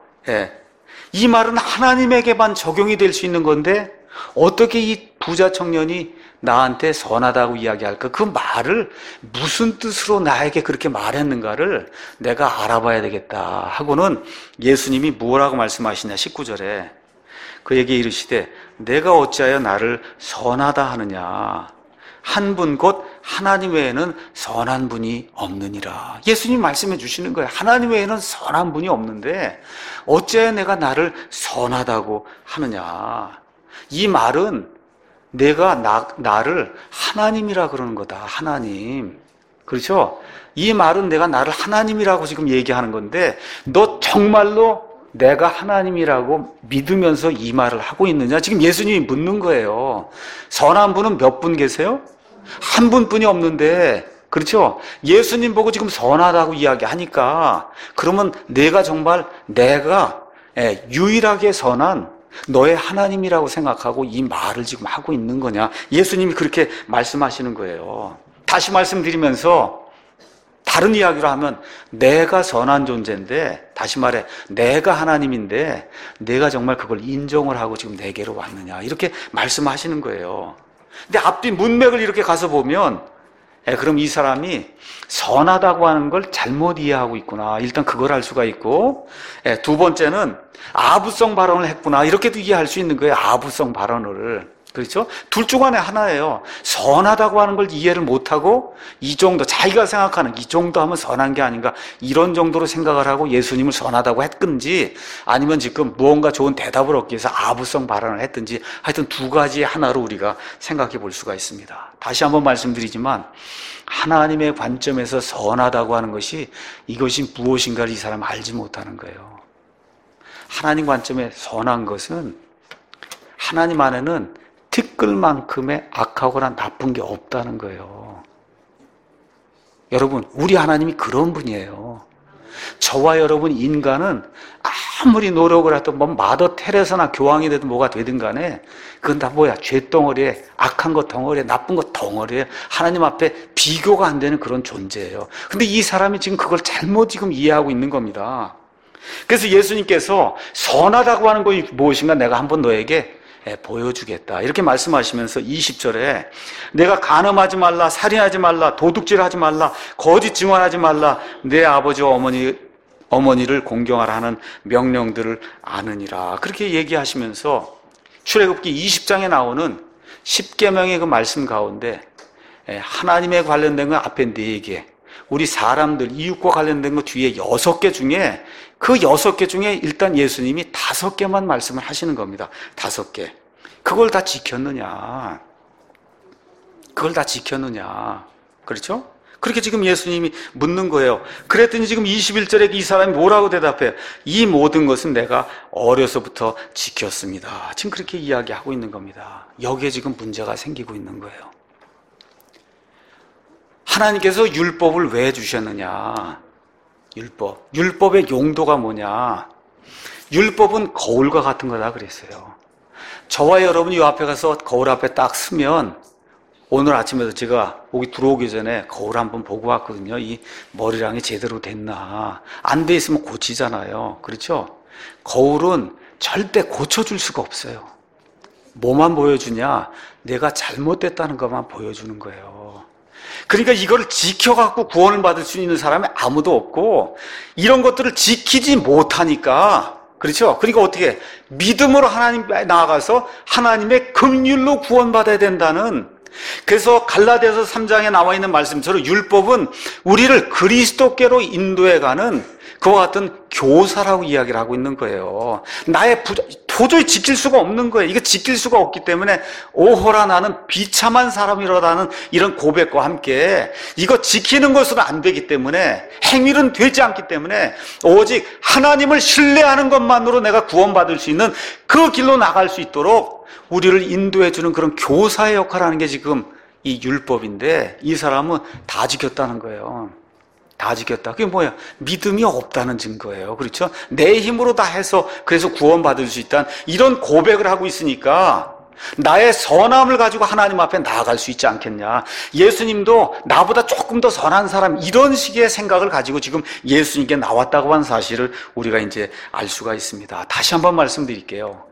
이 말은 하나님에게만 적용이 될 수 있는 건데 어떻게 이 부자 청년이 나한테 선하다고 이야기할까? 그 말을 무슨 뜻으로 나에게 그렇게 말했는가를 내가 알아봐야 되겠다 하고는 예수님이 뭐라고 말씀하시냐 19절에 그에게 이르시되 내가 어찌하여 나를 선하다 하느냐 한 분 곧 하나님 외에는 선한 분이 없느니라. 예수님 말씀해 주시는 거예요. 하나님 외에는 선한 분이 없는데 어찌하여 내가 나를 선하다고 하느냐. 이 말은 내가 나를 하나님이라 그러는 거다. 하나님. 그렇죠? 이 말은 내가 나를 하나님이라고 지금 얘기하는 건데 너 정말로 내가 하나님이라고 믿으면서 이 말을 하고 있느냐? 지금 예수님이 묻는 거예요. 선한 분은 몇 분 계세요? 한 분뿐이 없는데 그렇죠? 예수님 보고 지금 선하다고 이야기하니까 그러면 내가 정말 내가 유일하게 선한 너의 하나님이라고 생각하고 이 말을 지금 하고 있는 거냐? 예수님이 그렇게 말씀하시는 거예요. 다시 말씀드리면서 다른 이야기로 하면 내가 선한 존재인데 다시 말해 내가 하나님인데 내가 정말 그걸 인정을 하고 지금 내게로 왔느냐 이렇게 말씀하시는 거예요. 근데 앞뒤 문맥을 이렇게 가서 보면 그럼 이 사람이 선하다고 하는 걸 잘못 이해하고 있구나. 일단 그걸 알 수가 있고 두 번째는 아부성 발언을 했구나. 이렇게도 이해할 수 있는 거예요. 아부성 발언을. 그렇죠? 둘 중 안에 하나예요. 선하다고 하는 걸 이해를 못하고 이 정도 자기가 생각하는 이 정도 하면 선한 게 아닌가 이런 정도로 생각을 하고 예수님을 선하다고 했든지 아니면 지금 무언가 좋은 대답을 얻기 위해서 아부성 발언을 했든지 하여튼 두 가지 하나로 우리가 생각해 볼 수가 있습니다. 다시 한번 말씀드리지만 하나님의 관점에서 선하다고 하는 것이 이것이 무엇인가를 이 사람은 알지 못하는 거예요. 하나님 관점에 선한 것은 하나님 안에는 티끌만큼의 악하거나 나쁜 게 없다는 거예요. 여러분, 우리 하나님이 그런 분이에요. 저와 여러분 인간은 아무리 노력을 해도 뭐 마더 테레사나 교황이 되든 뭐가 되든 간에 그건 다 뭐야? 죄덩어리에 악한 것 덩어리에 나쁜 것 덩어리에 하나님 앞에 비교가 안 되는 그런 존재예요. 근데 이 사람이 지금 그걸 잘못 지금 이해하고 있는 겁니다. 그래서 예수님께서 선하다고 하는 것이 무엇인가 내가 한번 너에게 보여주겠다 이렇게 말씀하시면서 20절에 내가 간음하지 말라 살인하지 말라 도둑질하지 말라 거짓 증언하지 말라 내 아버지와 어머니를 공경하라 하는 명령들을 아느니라 그렇게 얘기하시면서 출애굽기 20장에 나오는 10계명의 그 말씀 가운데 하나님에 관련된 건 앞에 4개 우리 사람들 이웃과 관련된 거 뒤에 6개 중에 그 6개 중에 일단 예수님이 5개만 말씀을 하시는 겁니다. 5개. 그걸 다 지켰느냐? 그걸 다 지켰느냐? 그렇죠? 그렇게 지금 예수님이 묻는 거예요. 그랬더니 지금 21절에 이 사람이 뭐라고 대답해요? 이 모든 것은 내가 어려서부터 지켰습니다. 지금 그렇게 이야기하고 있는 겁니다. 여기에 지금 문제가 생기고 있는 거예요. 하나님께서 율법을 왜 주셨느냐? 율법의 용도가 뭐냐? 율법은 거울과 같은 거다 그랬어요. 저와 여러분이 이 앞에 가서 거울 앞에 딱 서면, 오늘 아침에도 제가 여기 들어오기 전에 거울 한번 보고 왔거든요. 이 머리랑이 제대로 됐나. 안 돼 있으면 고치잖아요. 그렇죠? 거울은 절대 고쳐줄 수가 없어요. 뭐만 보여주냐? 내가 잘못됐다는 것만 보여주는 거예요. 그러니까 이걸 지켜갖고 구원을 받을 수 있는 사람이 아무도 없고, 이런 것들을 지키지 못하니까, 그렇죠? 그러니까 어떻게 믿음으로 하나님 나아가서 하나님의 긍휼로 구원받아야 된다는, 그래서 갈라디아서 3장에 나와 있는 말씀처럼 율법은 우리를 그리스도께로 인도해가는 그와 같은 교사라고 이야기를 하고 있는 거예요. 도저히 지킬 수가 없는 거예요. 이거 지킬 수가 없기 때문에 오호라 나는 비참한 사람이라는 이런 고백과 함께 이거 지키는 것으로 안 되기 때문에, 행위는 되지 않기 때문에 오직 하나님을 신뢰하는 것만으로 내가 구원받을 수 있는 그 길로 나갈 수 있도록 우리를 인도해 주는 그런 교사의 역할을 하는 게 지금 이 율법인데, 이 사람은 다 지켰다는 거예요. 다 지켰다. 그게 뭐야? 믿음이 없다는 증거예요. 그렇죠? 내 힘으로 다 해서 그래서 구원받을 수 있다는 이런 고백을 하고 있으니까 나의 선함을 가지고 하나님 앞에 나아갈 수 있지 않겠냐. 예수님도 나보다 조금 더 선한 사람, 이런 식의 생각을 가지고 지금 예수님께 나왔다고 하는 사실을 우리가 이제 알 수가 있습니다. 다시 한번 말씀드릴게요.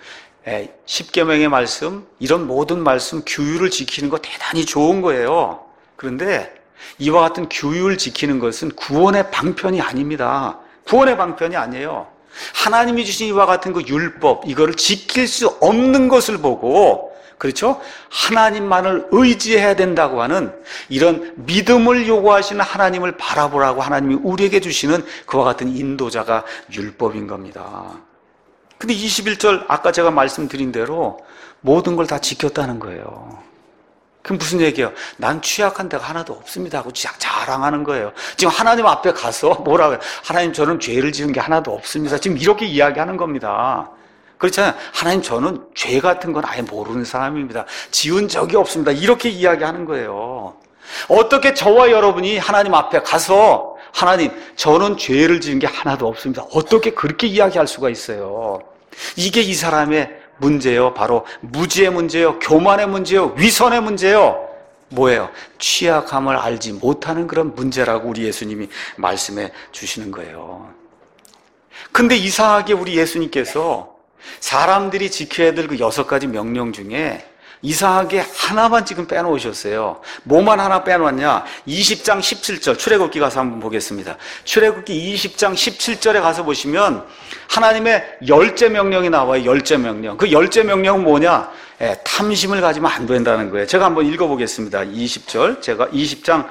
십계명의 말씀, 이런 모든 말씀, 규율을 지키는 거 대단히 좋은 거예요. 그런데 이와 같은 규율을 지키는 것은 구원의 방편이 아닙니다. 구원의 방편이 아니에요. 하나님이 주신 이와 같은 그 율법, 이거를 지킬 수 없는 것을 보고, 그렇죠? 하나님만을 의지해야 된다고 하는 이런 믿음을 요구하시는 하나님을 바라보라고 하나님이 우리에게 주시는 그와 같은 인도자가 율법인 겁니다. 근데 21절 아까 제가 말씀드린 대로 모든 걸 다 지켰다는 거예요. 그럼 무슨 얘기예요? 난 취약한 데가 하나도 없습니다 하고 자랑하는 거예요. 지금 하나님 앞에 가서 뭐라고 해요? 하나님, 저는 죄를 지은 게 하나도 없습니다. 지금 이렇게 이야기하는 겁니다. 그렇잖아요. 하나님, 저는 죄 같은 건 아예 모르는 사람입니다. 지은 적이 없습니다. 이렇게 이야기하는 거예요. 어떻게 저와 여러분이 하나님 앞에 가서 하나님, 저는 죄를 지은 게 하나도 없습니다, 어떻게 그렇게 이야기할 수가 있어요? 이게 이 사람의 문제요. 바로 무지의 문제요, 교만의 문제요, 위선의 문제요. 뭐예요? 취약함을 알지 못하는 그런 문제라고 우리 예수님이 말씀해 주시는 거예요. 근데 이상하게 우리 예수님께서 사람들이 지켜야 될 그 6가지 명령 중에 이상하게 하나만 지금 빼놓으셨어요. 뭐만 하나 빼놓았냐? 20장 17절, 출애굽기 가서 한번 보겠습니다. 출애굽기 20장 17절에 가서 보시면 하나님의 10째 명령이 나와요. 10째 명령. 그 10째 명령은 뭐냐? 탐심을 가지면 안 된다는 거예요. 제가 한번 읽어보겠습니다. 20절, 제가 20장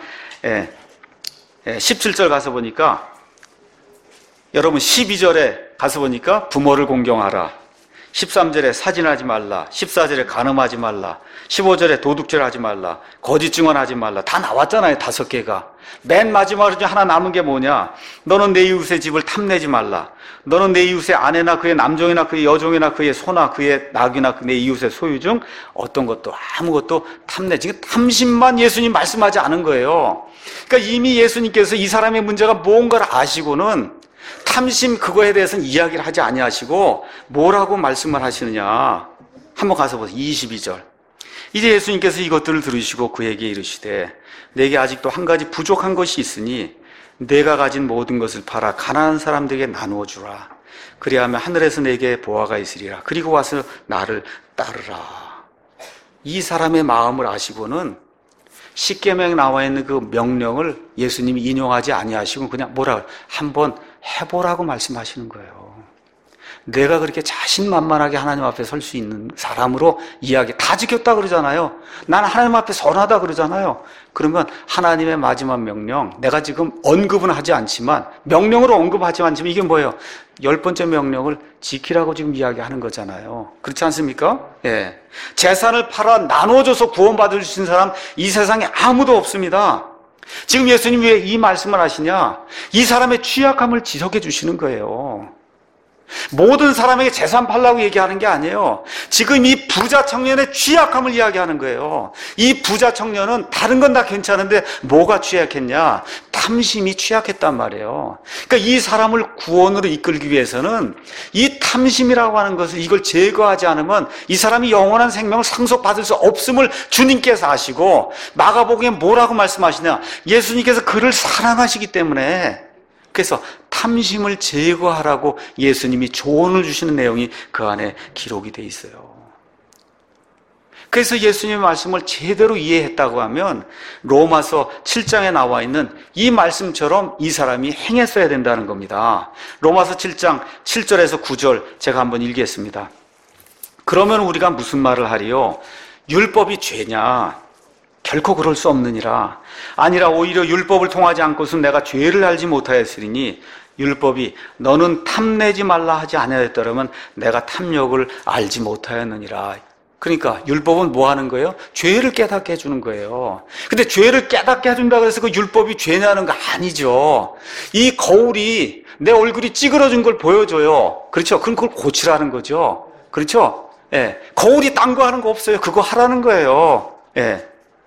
17절 가서 보니까, 여러분 12절에 가서 보니까 부모를 공경하라, 13절에 사진하지 말라, 14절에 간음하지 말라, 15절에 도둑질하지 말라, 거짓 증언하지 말라. 다 나왔잖아요. 5개가. 맨 마지막으로 하나 남은 게 뭐냐? 너는 내 이웃의 집을 탐내지 말라. 너는 내 이웃의 아내나 그의 남종이나 그의 여종이나 그의 소나 그의 낙이나 내 이웃의 소유 중 어떤 것도 아무것도 탐내지. 탐심만 예수님 말씀하지 않은 거예요. 그러니까 이미 예수님께서 이 사람의 문제가 뭔가를 아시고는 탐심 그거에 대해서는 이야기를 하지 아니하시고 뭐라고 말씀을 하시느냐? 한번 가서 보세요. 22절. 이제 예수님께서 이것들을 들으시고 그에게 이르시되 내게 아직도 한 가지 부족한 것이 있으니 내가 가진 모든 것을 팔아 가난한 사람들에게 나누어 주라. 그리하면 하늘에서 내게 보화가 있으리라. 그리고 와서 나를 따르라. 이 사람의 마음을 아시고는 십계명에 나와 있는 그 명령을 예수님이 인용하지 아니하시고 그냥 뭐라 한번 해보라고 말씀하시는 거예요. 내가 그렇게 자신만만하게 하나님 앞에 설 수 있는 사람으로 이야기 다 지켰다 그러잖아요. 나는 하나님 앞에 선하다 그러잖아요. 그러면 하나님의 마지막 명령, 내가 지금 언급은 하지 않지만, 명령으로 언급하지 않지만 이게 뭐예요? 10번째 명령을 지키라고 지금 이야기하는 거잖아요. 그렇지 않습니까? 예. 재산을 팔아 나눠줘서 구원받을 수 있는 사람 이 세상에 아무도 없습니다. 지금 예수님이 왜 이 말씀을 하시냐? 이 사람의 취약함을 지적해 주시는 거예요. 모든 사람에게 재산 팔라고 얘기하는 게 아니에요. 지금 이 부자 청년의 취약함을 이야기하는 거예요. 이 부자 청년은 다른 건 다 괜찮은데 뭐가 취약했냐? 탐심이 취약했단 말이에요. 그러니까 이 사람을 구원으로 이끌기 위해서는 이 탐심이라고 하는 것을 이걸 제거하지 않으면 이 사람이 영원한 생명을 상속받을 수 없음을 주님께서 아시고, 마가복음에 뭐라고 말씀하시냐? 예수님께서 그를 사랑하시기 때문에, 그래서 탐심을 제거하라고 예수님이 조언을 주시는 내용이 그 안에 기록이 돼 있어요. 그래서 예수님의 말씀을 제대로 이해했다고 하면 로마서 7장에 나와 있는 이 말씀처럼 이 사람이 행했어야 된다는 겁니다. 로마서 7장 7절에서 9절 제가 한번 읽겠습니다. 그러면 우리가 무슨 말을 하리요? 율법이 죄냐? 결코 그럴 수 없느니라. 아니라 오히려 율법을 통하지 않고서 내가 죄를 알지 못하였으리니 율법이 너는 탐내지 말라 하지 아니하였더라면 내가 탐욕을 알지 못하였느니라. 그러니까 율법은 뭐 하는 거예요? 죄를 깨닫게 해주는 거예요. 근데 죄를 깨닫게 해준다고 해서 그 율법이 죄냐는 거 아니죠. 이 거울이 내 얼굴이 찌그러진 걸 보여줘요. 그렇죠? 그럼 그걸 고치라는 거죠. 그렇죠? 예. 거울이 딴 거 하는 거 없어요. 그거 하라는 거예요. 예.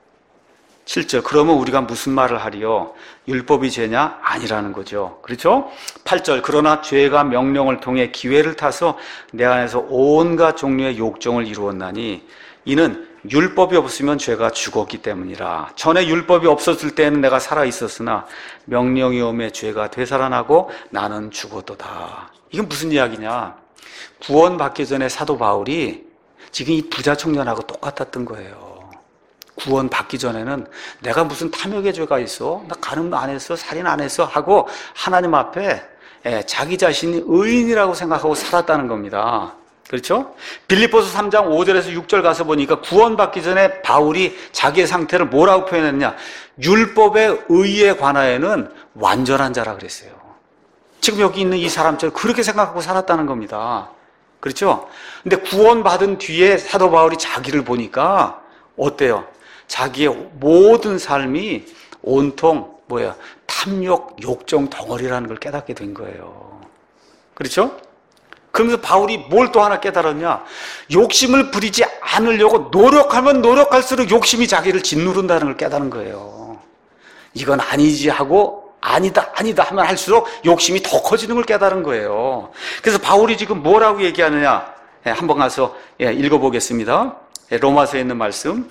7절, 그러면 우리가 무슨 말을 하리요? 율법이 죄냐? 아니라는 거죠. 그렇죠? 8절, 그러나 죄가 명령을 통해 기회를 타서 내 안에서 온갖 종류의 욕정을 이루었나니 이는 율법이 없으면 죄가 죽었기 때문이라. 전에 율법이 없었을 때는 내가 살아있었으나 명령이 오매 죄가 되살아나고 나는 죽었도다. 이건 무슨 이야기냐? 구원받기 전에 사도 바울이 지금 이 부자 청년하고 똑같았던 거예요. 구원 받기 전에는 내가 무슨 탐욕의 죄가 있어? 나 간음 안 했어? 살인 안 했어? 하고 하나님 앞에 자기 자신이 의인이라고 생각하고 살았다는 겁니다. 그렇죠? 빌립보서 3장 5절에서 6절 가서 보니까 구원 받기 전에 바울이 자기의 상태를 뭐라고 표현했냐? 율법의 의에 관하여는 완전한 자라 그랬어요. 지금 여기 있는 이 사람처럼 그렇게 생각하고 살았다는 겁니다. 그렇죠? 근데 구원 받은 뒤에 사도 바울이 자기를 보니까 어때요? 자기의 모든 삶이 온통 탐욕, 욕정 덩어리라는 걸 깨닫게 된 거예요. 그렇죠? 그러면서 바울이 뭘 또 하나 깨달았냐? 욕심을 부리지 않으려고 노력하면 노력할수록 욕심이 자기를 짓누른다는 걸 깨달은 거예요. 이건 아니지 하고 아니다 하면 할수록 욕심이 더 커지는 걸 깨달은 거예요. 그래서 바울이 지금 뭐라고 얘기하느냐? 한번 가서 읽어보겠습니다. 로마서에 있는 말씀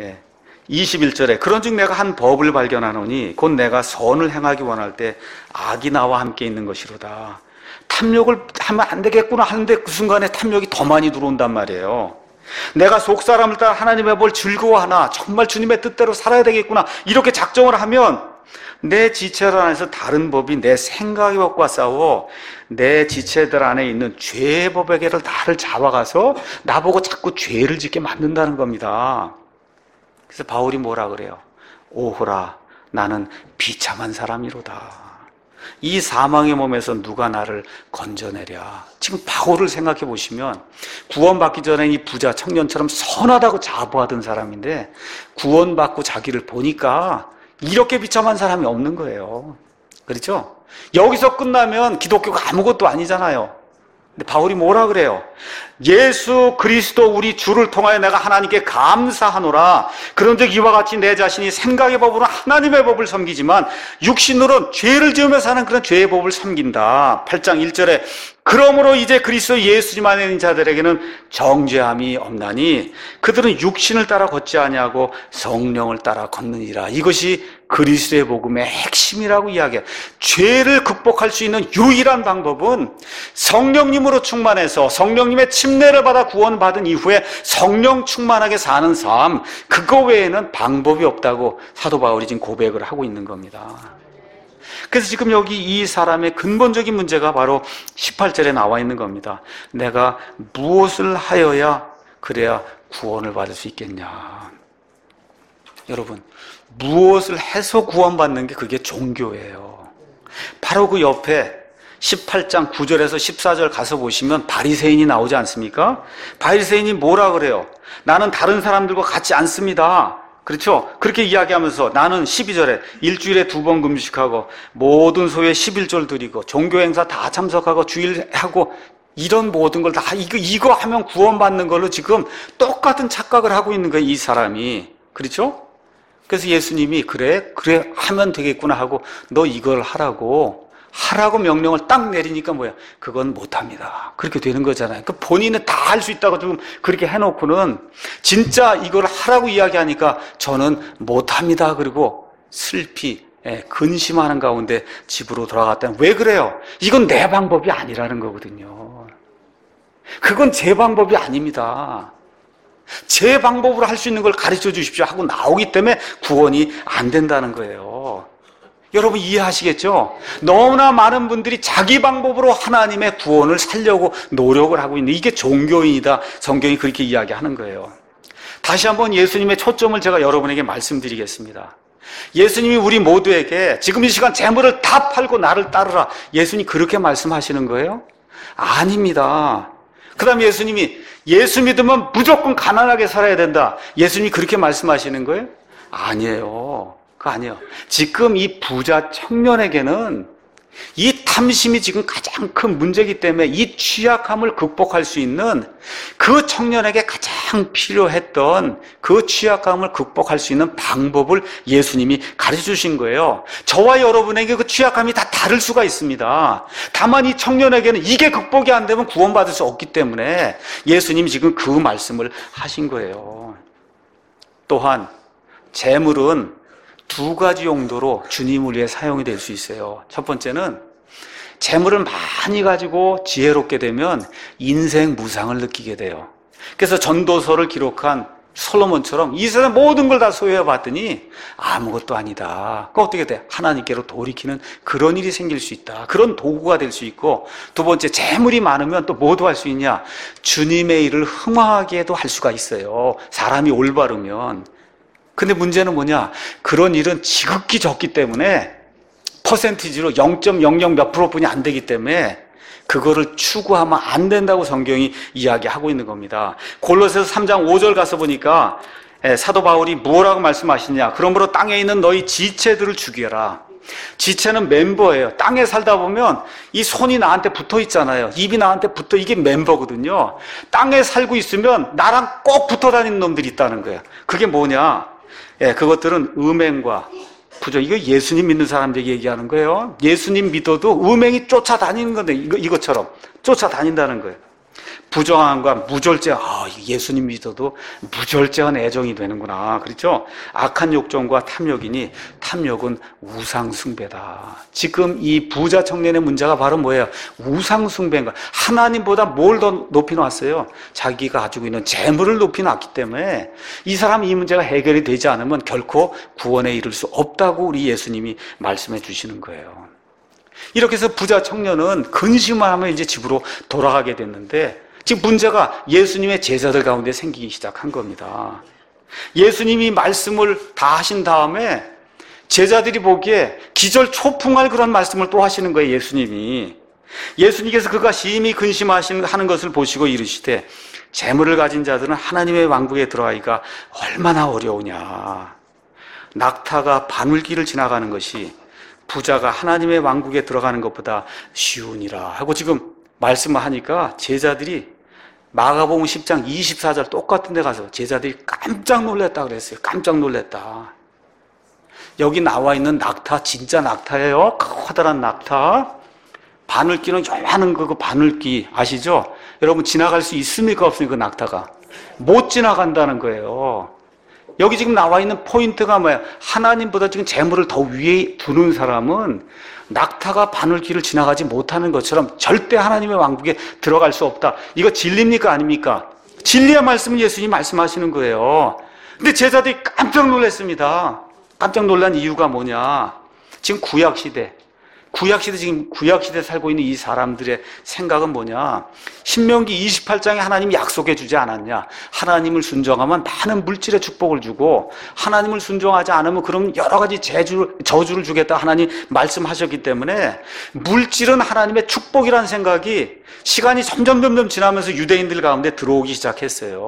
21절에 그런즉 내가 한 법을 발견하노니 곧 내가 선을 행하기 원할 때 악이 나와 함께 있는 것이로다. 탐욕을 하면 안 되겠구나 하는데 그 순간에 탐욕이 더 많이 들어온단 말이에요. 내가 속사람을 따라 하나님의 법을 즐거워하나 정말 주님의 뜻대로 살아야 되겠구나 이렇게 작정을 하면 내 지체들 안에서 다른 법이 내 생각의 법과 싸워 내 지체들 안에 있는 죄의 법에게를 나를 잡아가서 나보고 자꾸 죄를 짓게 만든다는 겁니다. 그래서 바울이 뭐라 그래요? 오호라 나는 비참한 사람이로다. 이 사망의 몸에서 누가 나를 건져내랴. 지금 바울을 생각해 보시면 구원받기 전에 이 부자 청년처럼 선하다고 자부하던 사람인데 구원받고 자기를 보니까 이렇게 비참한 사람이 없는 거예요. 그렇죠? 여기서 끝나면 기독교가 아무것도 아니잖아요. 근데 바울이 뭐라 그래요? 예수 그리스도 우리 주를 통하여 내가 하나님께 감사하노라. 그런즉 이와 같이 내 자신이 생각의 법으로 하나님의 법을 섬기지만 육신으로는 죄를 지으며 사는 그런 죄의 법을 섬긴다. 8장 1절에 그러므로 이제 그리스도 예수님 안에 있는 자들에게는 정죄함이 없나니 그들은 육신을 따라 걷지 아니하고 성령을 따라 걷느니라. 이것이 그리스도의 복음의 핵심이라고 이야기해요. 죄를 극복할 수 있는 유일한 방법은 성령님으로 충만해서 성령님의 침례를 받아 구원받은 이후에 성령 충만하게 사는 삶, 그거 외에는 방법이 없다고 사도 바울이 지금 고백을 하고 있는 겁니다. 그래서 지금 여기 이 사람의 근본적인 문제가 바로 18절에 나와 있는 겁니다. 내가 무엇을 하여야 그래야 구원을 받을 수 있겠냐. 여러분, 무엇을 해서 구원받는 게 그게 종교예요. 바로 그 옆에 18장 9절에서 14절 가서 보시면 바리새인이 나오지 않습니까? 바리새인이 뭐라 그래요? 나는 다른 사람들과 같지 않습니다. 그렇죠? 그렇게 이야기하면서 나는 12절에 일주일에 2번 금식하고 모든 소유의 11절 드리고 종교 행사 다 참석하고 주일하고 이런 모든 걸 다 이거 하면 구원받는 걸로 지금 똑같은 착각을 하고 있는 거예요, 이 사람이. 그렇죠? 그래서 예수님이 그래 하면 되겠구나 하고 너 이걸 하라고 명령을 딱 내리니까 뭐야? 그건 못합니다. 그렇게 되는 거잖아요. 그 본인은 다 할 수 있다고 지금 그렇게 해놓고는 진짜 이걸 하라고 이야기하니까 저는 못합니다. 그리고 슬피, 근심하는 가운데 집으로 돌아갔다. 왜 그래요? 이건 내 방법이 아니라는 거거든요. 그건 제 방법이 아닙니다. 제 방법으로 할 수 있는 걸 가르쳐 주십시오 하고 나오기 때문에 구원이 안 된다는 거예요. 여러분 이해하시겠죠? 너무나 많은 분들이 자기 방법으로 하나님의 구원을 살려고 노력을 하고 있는 이게 종교인이다. 성경이 그렇게 이야기하는 거예요. 다시 한번 예수님의 초점을 제가 여러분에게 말씀드리겠습니다. 예수님이 우리 모두에게 지금 이 시간 재물을 다 팔고 나를 따르라. 예수님이 그렇게 말씀하시는 거예요? 아닙니다. 그 다음에 예수님이 예수 믿으면 무조건 가난하게 살아야 된다. 예수님이 그렇게 말씀하시는 거예요? 아니에요. 그거 아니에요. 지금 이 부자 청년에게는 이 탐심이 지금 가장 큰 문제이기 때문에 이 취약함을 극복할 수 있는 그 청년에게 가장 필요했던 그 취약함을 극복할 수 있는 방법을 예수님이 가르쳐 주신 거예요. 저와 여러분에게 그 취약함이 다 다를 수가 있습니다. 다만 이 청년에게는 이게 극복이 안 되면 구원받을 수 없기 때문에 예수님이 지금 그 말씀을 하신 거예요. 또한 재물은 2가지 용도로 주님을 위해 사용이 될 수 있어요. 첫 번째는 재물을 많이 가지고 지혜롭게 되면 인생 무상을 느끼게 돼요. 그래서 전도서를 기록한 솔로몬처럼 이 세상 모든 걸 다 소유해 봤더니 아무것도 아니다. 그 어떻게 돼? 하나님께로 돌이키는 그런 일이 생길 수 있다. 그런 도구가 될 수 있고, 두 번째 재물이 많으면 또 뭐도 할 수 있냐? 주님의 일을 흥황하게도 할 수가 있어요. 사람이 올바르면. 근데 문제는 뭐냐? 그런 일은 지극히 적기 때문에 퍼센티지로 0.00 몇 프로뿐이 안 되기 때문에 그거를 추구하면 안 된다고 성경이 이야기하고 있는 겁니다. 골로새서 3장 5절 가서 보니까 사도 바울이 뭐라고 말씀하시냐? 그러므로 땅에 있는 너희 지체들을 죽여라. 지체는 멤버예요. 땅에 살다 보면 이 손이 나한테 붙어 있잖아요. 입이 나한테 붙어, 이게 멤버거든요. 땅에 살고 있으면 나랑 꼭 붙어 다니는 놈들이 있다는 거예요. 그게 뭐냐? 그것들은 음행과 부정. 이거 예수님 믿는 사람들에게 얘기하는 거예요. 예수님 믿어도 음행이 쫓아다니는 건데, 이것처럼 쫓아다닌다는 거예요. 부정함과 무절제, 예수님 믿어도 무절제한 애정이 되는구나. 그렇죠? 악한 욕정과 탐욕이니 탐욕은 우상숭배다. 지금 이 부자 청년의 문제가 바로 뭐예요? 우상숭배인가. 하나님보다 뭘 더 높이 놨어요? 자기가 가지고 있는 재물을 높이 놨기 때문에 이 사람 이 문제가 해결이 되지 않으면 결코 구원에 이를 수 없다고 우리 예수님이 말씀해 주시는 거예요. 이렇게 해서 부자 청년은 근심을 하면 이제 집으로 돌아가게 됐는데, 지금 문제가 예수님의 제자들 가운데 생기기 시작한 겁니다. 예수님이 말씀을 다 하신 다음에 제자들이 보기에 기절초풍할 그런 말씀을 또 하시는 거예요, 예수님이. 예수님께서 그가 심히 근심하는 것을 보시고 이르시되 재물을 가진 자들은 하나님의 왕국에 들어가기가 얼마나 어려우냐. 낙타가 바늘길을 지나가는 것이 부자가 하나님의 왕국에 들어가는 것보다 쉬우니라 하고 지금 말씀을 하니까 제자들이 마가복음 10장 24절 똑같은 데 가서 제자들이 깜짝 놀랐다 그랬어요. 깜짝 놀랐다. 여기 나와 있는 낙타 진짜 낙타예요. 커다란 낙타. 바늘귀는 요만한 그 바늘귀 아시죠? 여러분 지나갈 수 있습니까 없습니까? 그 낙타가 못 지나간다는 거예요. 여기 지금 나와 있는 포인트가 뭐야? 하나님보다 지금 재물을 더 위에 두는 사람은 낙타가 바늘길을 지나가지 못하는 것처럼 절대 하나님의 왕국에 들어갈 수 없다. 이거 진리입니까 아닙니까? 진리의 말씀은 예수님이 말씀하시는 거예요. 근데 제자들이 깜짝 놀랐습니다. 깜짝 놀란 이유가 뭐냐? 지금 구약시대 지금 구약시대 살고 있는 이 사람들의 생각은 뭐냐? 신명기 28장에 하나님이 약속해 주지 않았냐? 하나님을 순종하면 많은 물질의 축복을 주고 하나님을 순종하지 않으면 그럼 여러 가지 저주를 주겠다 하나님 말씀하셨기 때문에 물질은 하나님의 축복이라는 생각이 시간이 점점 지나면서 유대인들 가운데 들어오기 시작했어요.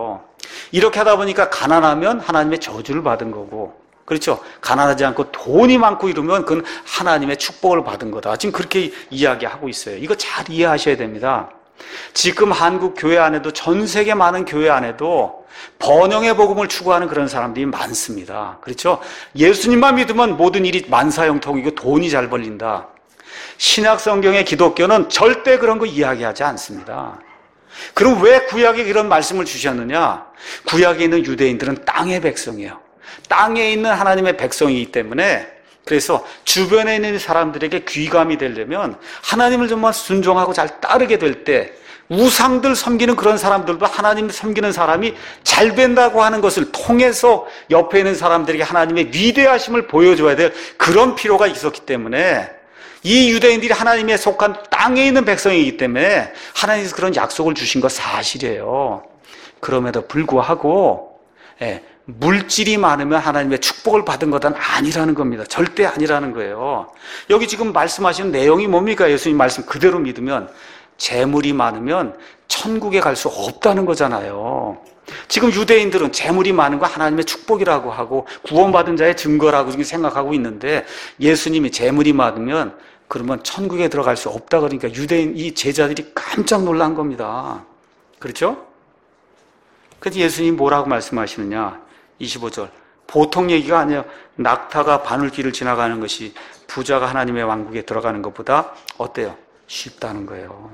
이렇게 하다 보니까 가난하면 하나님의 저주를 받은 거고, 그렇죠? 가난하지 않고 돈이 많고 이러면 그건 하나님의 축복을 받은 거다. 지금 그렇게 이야기하고 있어요. 이거 잘 이해하셔야 됩니다. 지금 한국 교회 안에도, 전 세계 많은 교회 안에도 번영의 복음을 추구하는 그런 사람들이 많습니다. 그렇죠? 예수님만 믿으면 모든 일이 만사형통이고 돈이 잘 벌린다. 신약 성경의 기독교는 절대 그런 거 이야기하지 않습니다. 그럼 왜 구약에 그런 말씀을 주셨느냐? 구약에 있는 유대인들은 땅의 백성이에요. 땅에 있는 하나님의 백성이기 때문에, 그래서 주변에 있는 사람들에게 귀감이 되려면 하나님을 정말 순종하고 잘 따르게 될 때, 우상들 섬기는 그런 사람들도 하나님을 섬기는 사람이 잘 된다고 하는 것을 통해서 옆에 있는 사람들에게 하나님의 위대하심을 보여줘야 될 그런 필요가 있었기 때문에, 이 유대인들이 하나님에 속한 땅에 있는 백성이기 때문에 하나님께서 그런 약속을 주신 거 사실이에요. 그럼에도 불구하고 물질이 많으면 하나님의 축복을 받은 것은 아니라는 겁니다. 절대 아니라는 거예요. 여기 지금 말씀하시는 내용이 뭡니까? 예수님 말씀 그대로 믿으면 재물이 많으면 천국에 갈 수 없다는 거잖아요. 지금 유대인들은 재물이 많은 거 하나님의 축복이라고 하고 구원받은 자의 증거라고 지금 생각하고 있는데, 예수님이 재물이 많으면 그러면 천국에 들어갈 수 없다 그러니까 유대인 이 제자들이 깜짝 놀란 겁니다. 그렇죠? 그래서 예수님이 뭐라고 말씀하시느냐? 25절. 보통 얘기가 아니에요. 낙타가 바늘길을 지나가는 것이 부자가 하나님의 왕국에 들어가는 것보다 어때요? 쉽다는 거예요.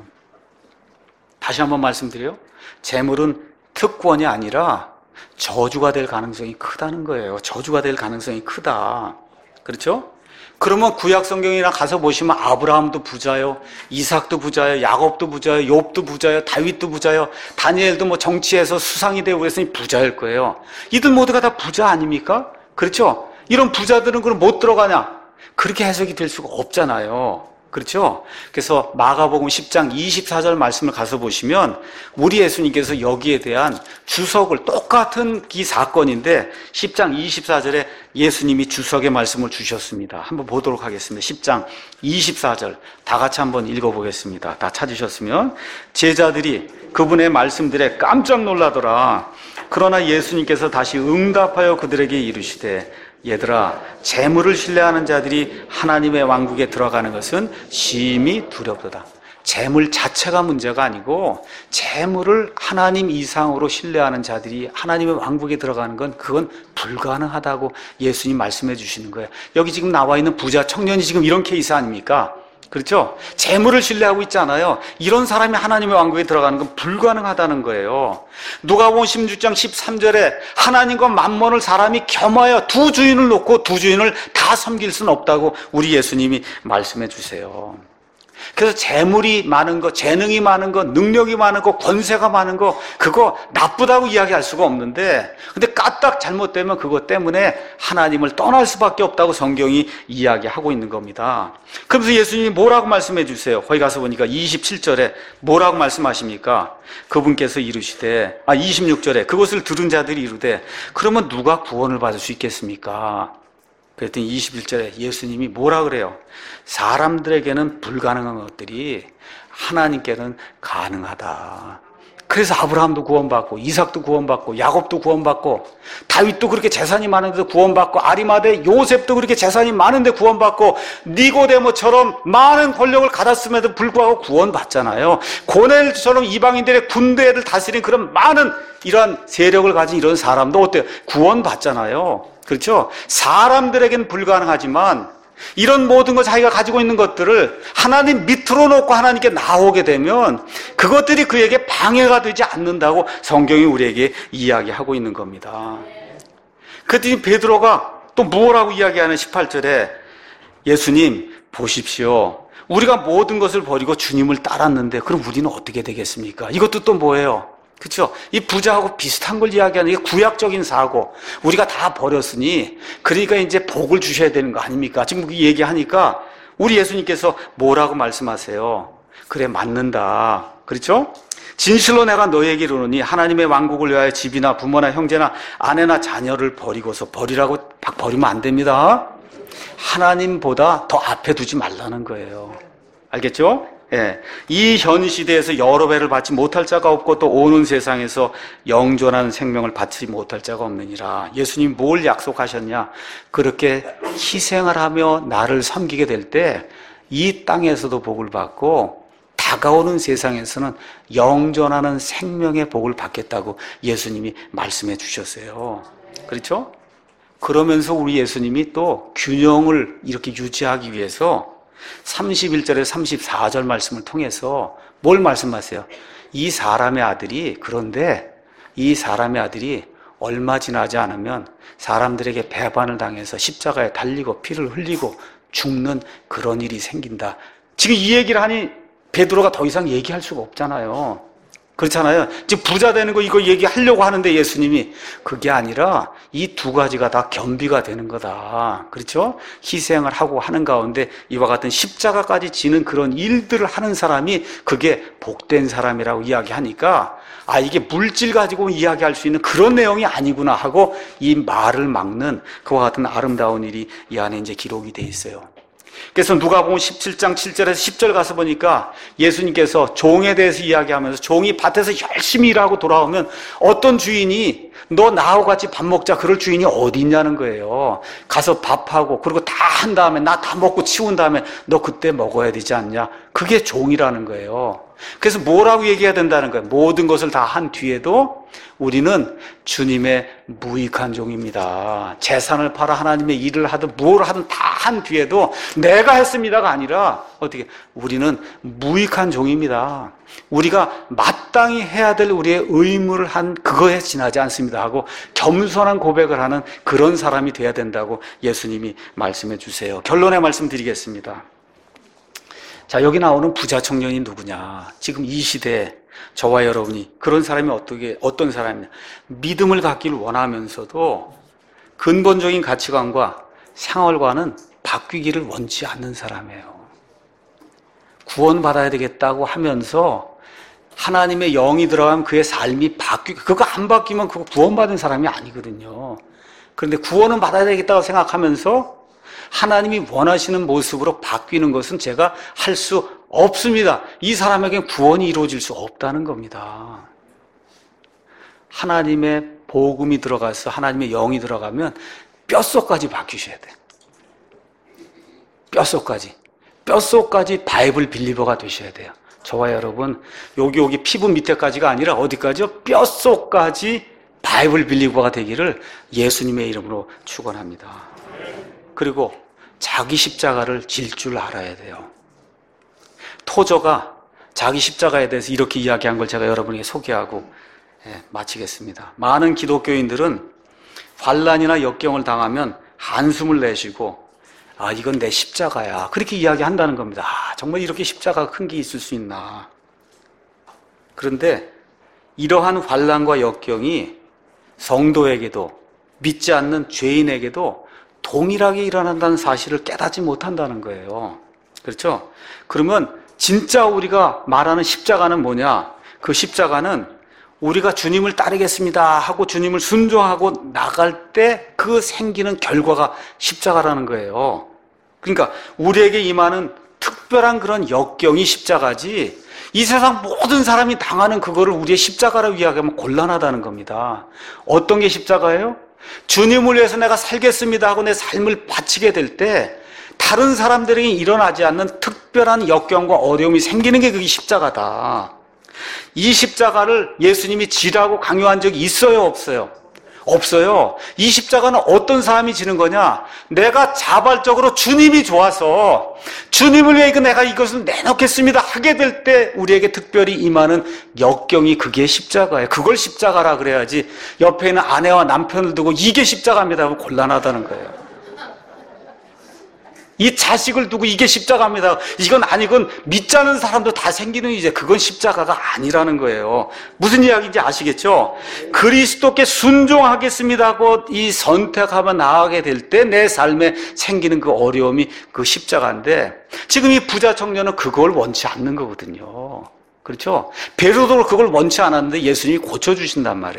다시 한번 말씀드려요. 재물은 특권이 아니라 저주가 될 가능성이 크다는 거예요. 저주가 될 가능성이 크다. 그렇죠? 그러면 구약 성경이나 가서 보시면 아브라함도 부자요, 이삭도 부자요, 야곱도 부자요, 욥도 부자요, 다윗도 부자요, 다니엘도 뭐 정치에서 수상이 되고 그랬으니 부자일 거예요. 이들 모두가 다 부자 아닙니까? 그렇죠? 이런 부자들은 그럼 못 들어가냐? 그렇게 해석이 될 수가 없잖아요. 그렇죠? 그래서 마가복음 10장 24절 말씀을 가서 보시면 우리 예수님께서 여기에 대한 주석을, 똑같은 이 사건인데 10장 24절에 예수님이 주석의 말씀을 주셨습니다. 한번 보도록 하겠습니다. 10장 24절 다 같이 한번 읽어보겠습니다. 다 찾으셨으면. 제자들이 그분의 말씀들에 깜짝 놀라더라. 그러나 예수님께서 다시 응답하여 그들에게 이르시되, 얘들아, 재물을 신뢰하는 자들이 하나님의 왕국에 들어가는 것은 심히 두렵도다. 재물 자체가 문제가 아니고 재물을 하나님 이상으로 신뢰하는 자들이 하나님의 왕국에 들어가는 건 그건 불가능하다고 예수님 말씀해 주시는 거예요. 여기 지금 나와 있는 부자 청년이 지금 이런 케이스 아닙니까? 그렇죠? 재물을 신뢰하고 있잖아요. 이런 사람이 하나님의 왕국에 들어가는 건 불가능하다는 거예요. 누가복음 16장 13절에 하나님과 만몬을 사람이 겸하여 두 주인을 놓고 두 주인을 다 섬길 수는 없다고 우리 예수님이 말씀해 주세요. 그래서 재물이 많은 거, 재능이 많은 거, 능력이 많은 거, 권세가 많은 거, 그거 나쁘다고 이야기할 수가 없는데, 근데 까딱 잘못되면 그것 때문에 하나님을 떠날 수밖에 없다고 성경이 이야기하고 있는 겁니다. 그래서 예수님이 뭐라고 말씀해 주세요? 거기 가서 보니까 27절에 뭐라고 말씀하십니까? 그분께서 이르시되, 26절에 그것을 들은 자들이 이르되, 그러면 누가 구원을 받을 수 있겠습니까? 그랬더니 21절에 예수님이 뭐라 그래요? 사람들에게는 불가능한 것들이 하나님께는 가능하다. 그래서 아브라함도 구원받고, 이삭도 구원받고, 야곱도 구원받고, 다윗도 그렇게 재산이 많은데 구원받고, 아리마대 요셉도 그렇게 재산이 많은데 구원받고, 니고데모처럼 많은 권력을 가졌음에도 불구하고 구원받잖아요. 고넬처럼 이방인들의 군대를 다스린 그런 많은 이러한 세력을 가진 이런 사람도 어때요? 구원받잖아요. 그렇죠? 사람들에겐 불가능하지만 이런 모든 것, 자기가 가지고 있는 것들을 하나님 밑으로 놓고 하나님께 나오게 되면 그것들이 그에게 방해가 되지 않는다고 성경이 우리에게 이야기하고 있는 겁니다. 그랬더니 베드로가 또 뭐라고 이야기하는 18절에 예수님 보십시오. 우리가 모든 것을 버리고 주님을 따랐는데 그럼 우리는 어떻게 되겠습니까? 이것도 또 뭐예요? 그렇죠? 이 부자하고 비슷한 걸 이야기하는 게 구약적인 사고. 우리가 다 버렸으니 그러니까 이제 복을 주셔야 되는 거 아닙니까? 지금 얘기하니까 우리 예수님께서 뭐라고 말씀하세요? 그래, 맞는다. 그렇죠? 진실로 내가 너에게 이르노니 하나님의 왕국을 위하여 집이나 부모나 형제나 아내나 자녀를 버리고서 버리라고 막 버리면 안 됩니다. 하나님보다 더 앞에 두지 말라는 거예요. 알겠죠? 예, 이 현 시대에서 여러 배를 받지 못할 자가 없고 또 오는 세상에서 영존하는 생명을 받지 못할 자가 없느니라. 예수님 뭘 약속하셨냐? 그렇게 희생을 하며 나를 섬기게 될 때 이 땅에서도 복을 받고 다가오는 세상에서는 영존하는 생명의 복을 받겠다고 예수님이 말씀해 주셨어요. 그렇죠? 그러면서 우리 예수님이 또 균형을 이렇게 유지하기 위해서 31절에 34절 말씀을 통해서 뭘 말씀하세요? 이 사람의 아들이, 그런데 이 사람의 아들이 얼마 지나지 않으면 사람들에게 배반을 당해서 십자가에 달리고 피를 흘리고 죽는 그런 일이 생긴다. 지금 이 얘기를 하니 베드로가 더 이상 얘기할 수가 없잖아요. 그렇잖아요. 지금 부자 되는 거 이거 얘기하려고 하는데 예수님이 그게 아니라 이 두 가지가 다 겸비가 되는 거다. 그렇죠? 희생을 하고 하는 가운데 이와 같은 십자가까지 지는 그런 일들을 하는 사람이 그게 복된 사람이라고 이야기하니까 아, 이게 물질 가지고 이야기할 수 있는 그런 내용이 아니구나 하고 이 말을 막는 그와 같은 아름다운 일이 이 안에 이제 기록이 돼 있어요. 그래서 누가복음 17장 7절에서 10절 가서 보니까 예수님께서 종에 대해서 이야기하면서 종이 밭에서 열심히 일하고 돌아오면 어떤 주인이 너 나하고 같이 밥 먹자 그럴 주인이 어디 있냐는 거예요. 가서 밥하고 그리고 다 한 다음에 나 다 먹고 치운 다음에 너 그때 먹어야 되지 않냐. 그게 종이라는 거예요. 그래서 뭐라고 얘기해야 된다는 거예요. 모든 것을 다 한 뒤에도 우리는 주님의 무익한 종입니다. 재산을 팔아 하나님의 일을 하든 뭘 하든 다 한 뒤에도 내가 했습니다가 아니라 어떻게 우리는 무익한 종입니다. 우리가 마땅히 해야 될 우리의 의무를 한 그거에 지나지 않습니다 하고 겸손한 고백을 하는 그런 사람이 돼야 된다고 예수님이 말씀해 주세요. 결론의 말씀 드리겠습니다. 자, 여기 나오는 부자 청년이 누구냐? 지금 이 시대에 저와 여러분이 그런 사람이 어떤 사람이냐? 믿음을 갖기를 원하면서도 근본적인 가치관과 생활과는 바뀌기를 원치 않는 사람이에요. 구원받아야 되겠다고 하면서 하나님의 영이 들어가면 그의 삶이 그거 안 바뀌면 그거 구원받은 사람이 아니거든요. 그런데 구원은 받아야 되겠다고 생각하면서 하나님이 원하시는 모습으로 바뀌는 것은 제가 할 수 없습니다. 이 사람에겐 구원이 이루어질 수 없다는 겁니다. 하나님의 복음이 들어가서 하나님의 영이 들어가면 뼛속까지 바뀌셔야 돼요. 뼛속까지 바이블 빌리버가 되셔야 돼요. 저와 여러분 여기 피부 밑에까지가 아니라 어디까지요? 뼛속까지 바이블 빌리버가 되기를 예수님의 이름으로 축원합니다. 그리고 자기 십자가를 질 줄 알아야 돼요. 토저가 자기 십자가에 대해서 이렇게 이야기한 걸 제가 여러분에게 소개하고 마치겠습니다. 많은 기독교인들은 환난이나 역경을 당하면 한숨을 내쉬고 아, 이건 내 십자가야. 그렇게 이야기한다는 겁니다. 아, 정말 이렇게 십자가가 큰 게 있을 수 있나. 그런데 이러한 환난과 역경이 성도에게도 믿지 않는 죄인에게도 동일하게 일어난다는 사실을 깨닫지 못한다는 거예요. 그렇죠? 그러면 진짜 우리가 말하는 십자가는 뭐냐? 그 십자가는 우리가 주님을 따르겠습니다 하고 주님을 순종하고 나갈 때 그 생기는 결과가 십자가라는 거예요. 그러니까 우리에게 임하는 특별한 그런 역경이 십자가지 이 세상 모든 사람이 당하는 그거를 우리의 십자가라고 이야기하면 곤란하다는 겁니다. 어떤 게 십자가예요? 주님을 위해서 내가 살겠습니다 하고 내 삶을 바치게 될 때 다른 사람들에게 일어나지 않는 특별한 역경과 어려움이 생기는 게 그게 십자가다. 이 십자가를 예수님이 지라고 강요한 적이 있어요, 없어요? 없어요. 이 십자가는 어떤 사람이 지는 거냐? 내가 자발적으로 주님이 좋아서 주님을 위해 내가 이것을 내놓겠습니다 하게 될 때 우리에게 특별히 임하는 역경이 그게 십자가예요. 그걸 십자가라 그래야지 옆에 있는 아내와 남편을 두고 이게 십자가입니다 하면 곤란하다는 거예요. 이 자식을 두고 이게 십자가입니다. 이건 아니건 믿지 않는 사람도 다 생기는 이제 그건 십자가가 아니라는 거예요. 무슨 이야기인지 아시겠죠? 그리스도께 순종하겠습니다 하고 이 선택하면 나아가게 될 때 내 삶에 생기는 그 어려움이 그 십자가인데 지금 이 부자 청년은 그걸 원치 않는 거거든요. 그렇죠? 베드로도 그걸 원치 않았는데 예수님이 고쳐주신단 말이에요.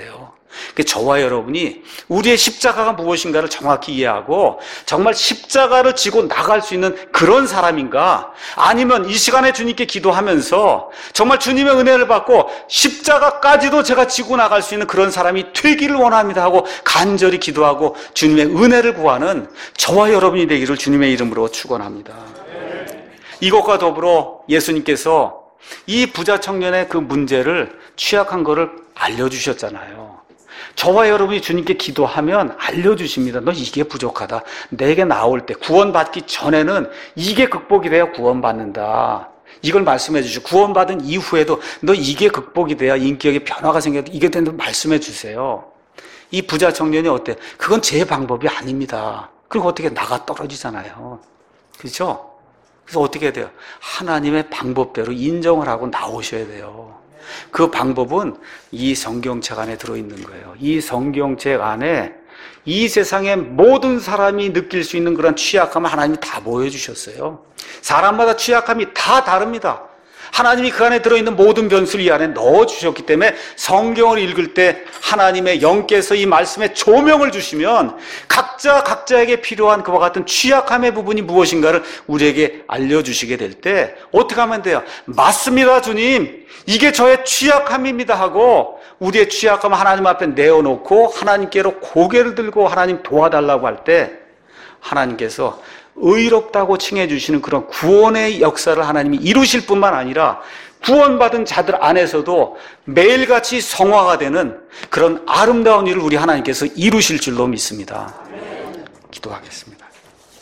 저와 여러분이 우리의 십자가가 무엇인가를 정확히 이해하고 정말 십자가를 지고 나갈 수 있는 그런 사람인가, 아니면 이 시간에 주님께 기도하면서 정말 주님의 은혜를 받고 십자가까지도 제가 지고 나갈 수 있는 그런 사람이 되기를 원합니다 하고 간절히 기도하고 주님의 은혜를 구하는 저와 여러분이 되기를 주님의 이름으로 축원합니다. 이것과 더불어 예수님께서 이 부자 청년의 그 문제를, 취약한 거를 알려주셨잖아요. 저와 여러분이 주님께 기도하면 알려주십니다. 너 이게 부족하다. 내게 나올 때, 구원받기 전에는 이게 극복이 돼야 구원받는다. 이걸 말씀해 주시고, 구원받은 이후에도 너 이게 극복이 돼야 인격의 변화가 생겨도 이게 된다고 말씀해 주세요. 이 부자 청년이 어때? 그건 제 방법이 아닙니다. 그리고 어떻게 나가 떨어지잖아요. 그렇죠? 그래서 어떻게 해야 돼요? 하나님의 방법대로 인정을 하고 나오셔야 돼요. 그 방법은 이 성경책 안에 들어있는 거예요. 이 성경책 안에 이 세상의 모든 사람이 느낄 수 있는 그런 취약함을 하나님이 다 보여주셨어요. 사람마다 취약함이 다 다릅니다. 하나님이 그 안에 들어있는 모든 변수를 이 안에 넣어주셨기 때문에 성경을 읽을 때 하나님의 영께서 이 말씀에 조명을 주시면 각자에게 필요한 그와 같은 취약함의 부분이 무엇인가를 우리에게 알려주시게 될 때 어떻게 하면 돼요? 맞습니다, 주님. 이게 저의 취약함입니다 하고 우리의 취약함을 하나님 앞에 내어놓고 하나님께로 고개를 들고 하나님 도와달라고 할 때 하나님께서 의롭다고 칭해 주시는 그런 구원의 역사를 하나님이 이루실 뿐만 아니라 구원받은 자들 안에서도 매일같이 성화가 되는 그런 아름다운 일을 우리 하나님께서 이루실 줄로 믿습니다. 기도하겠습니다.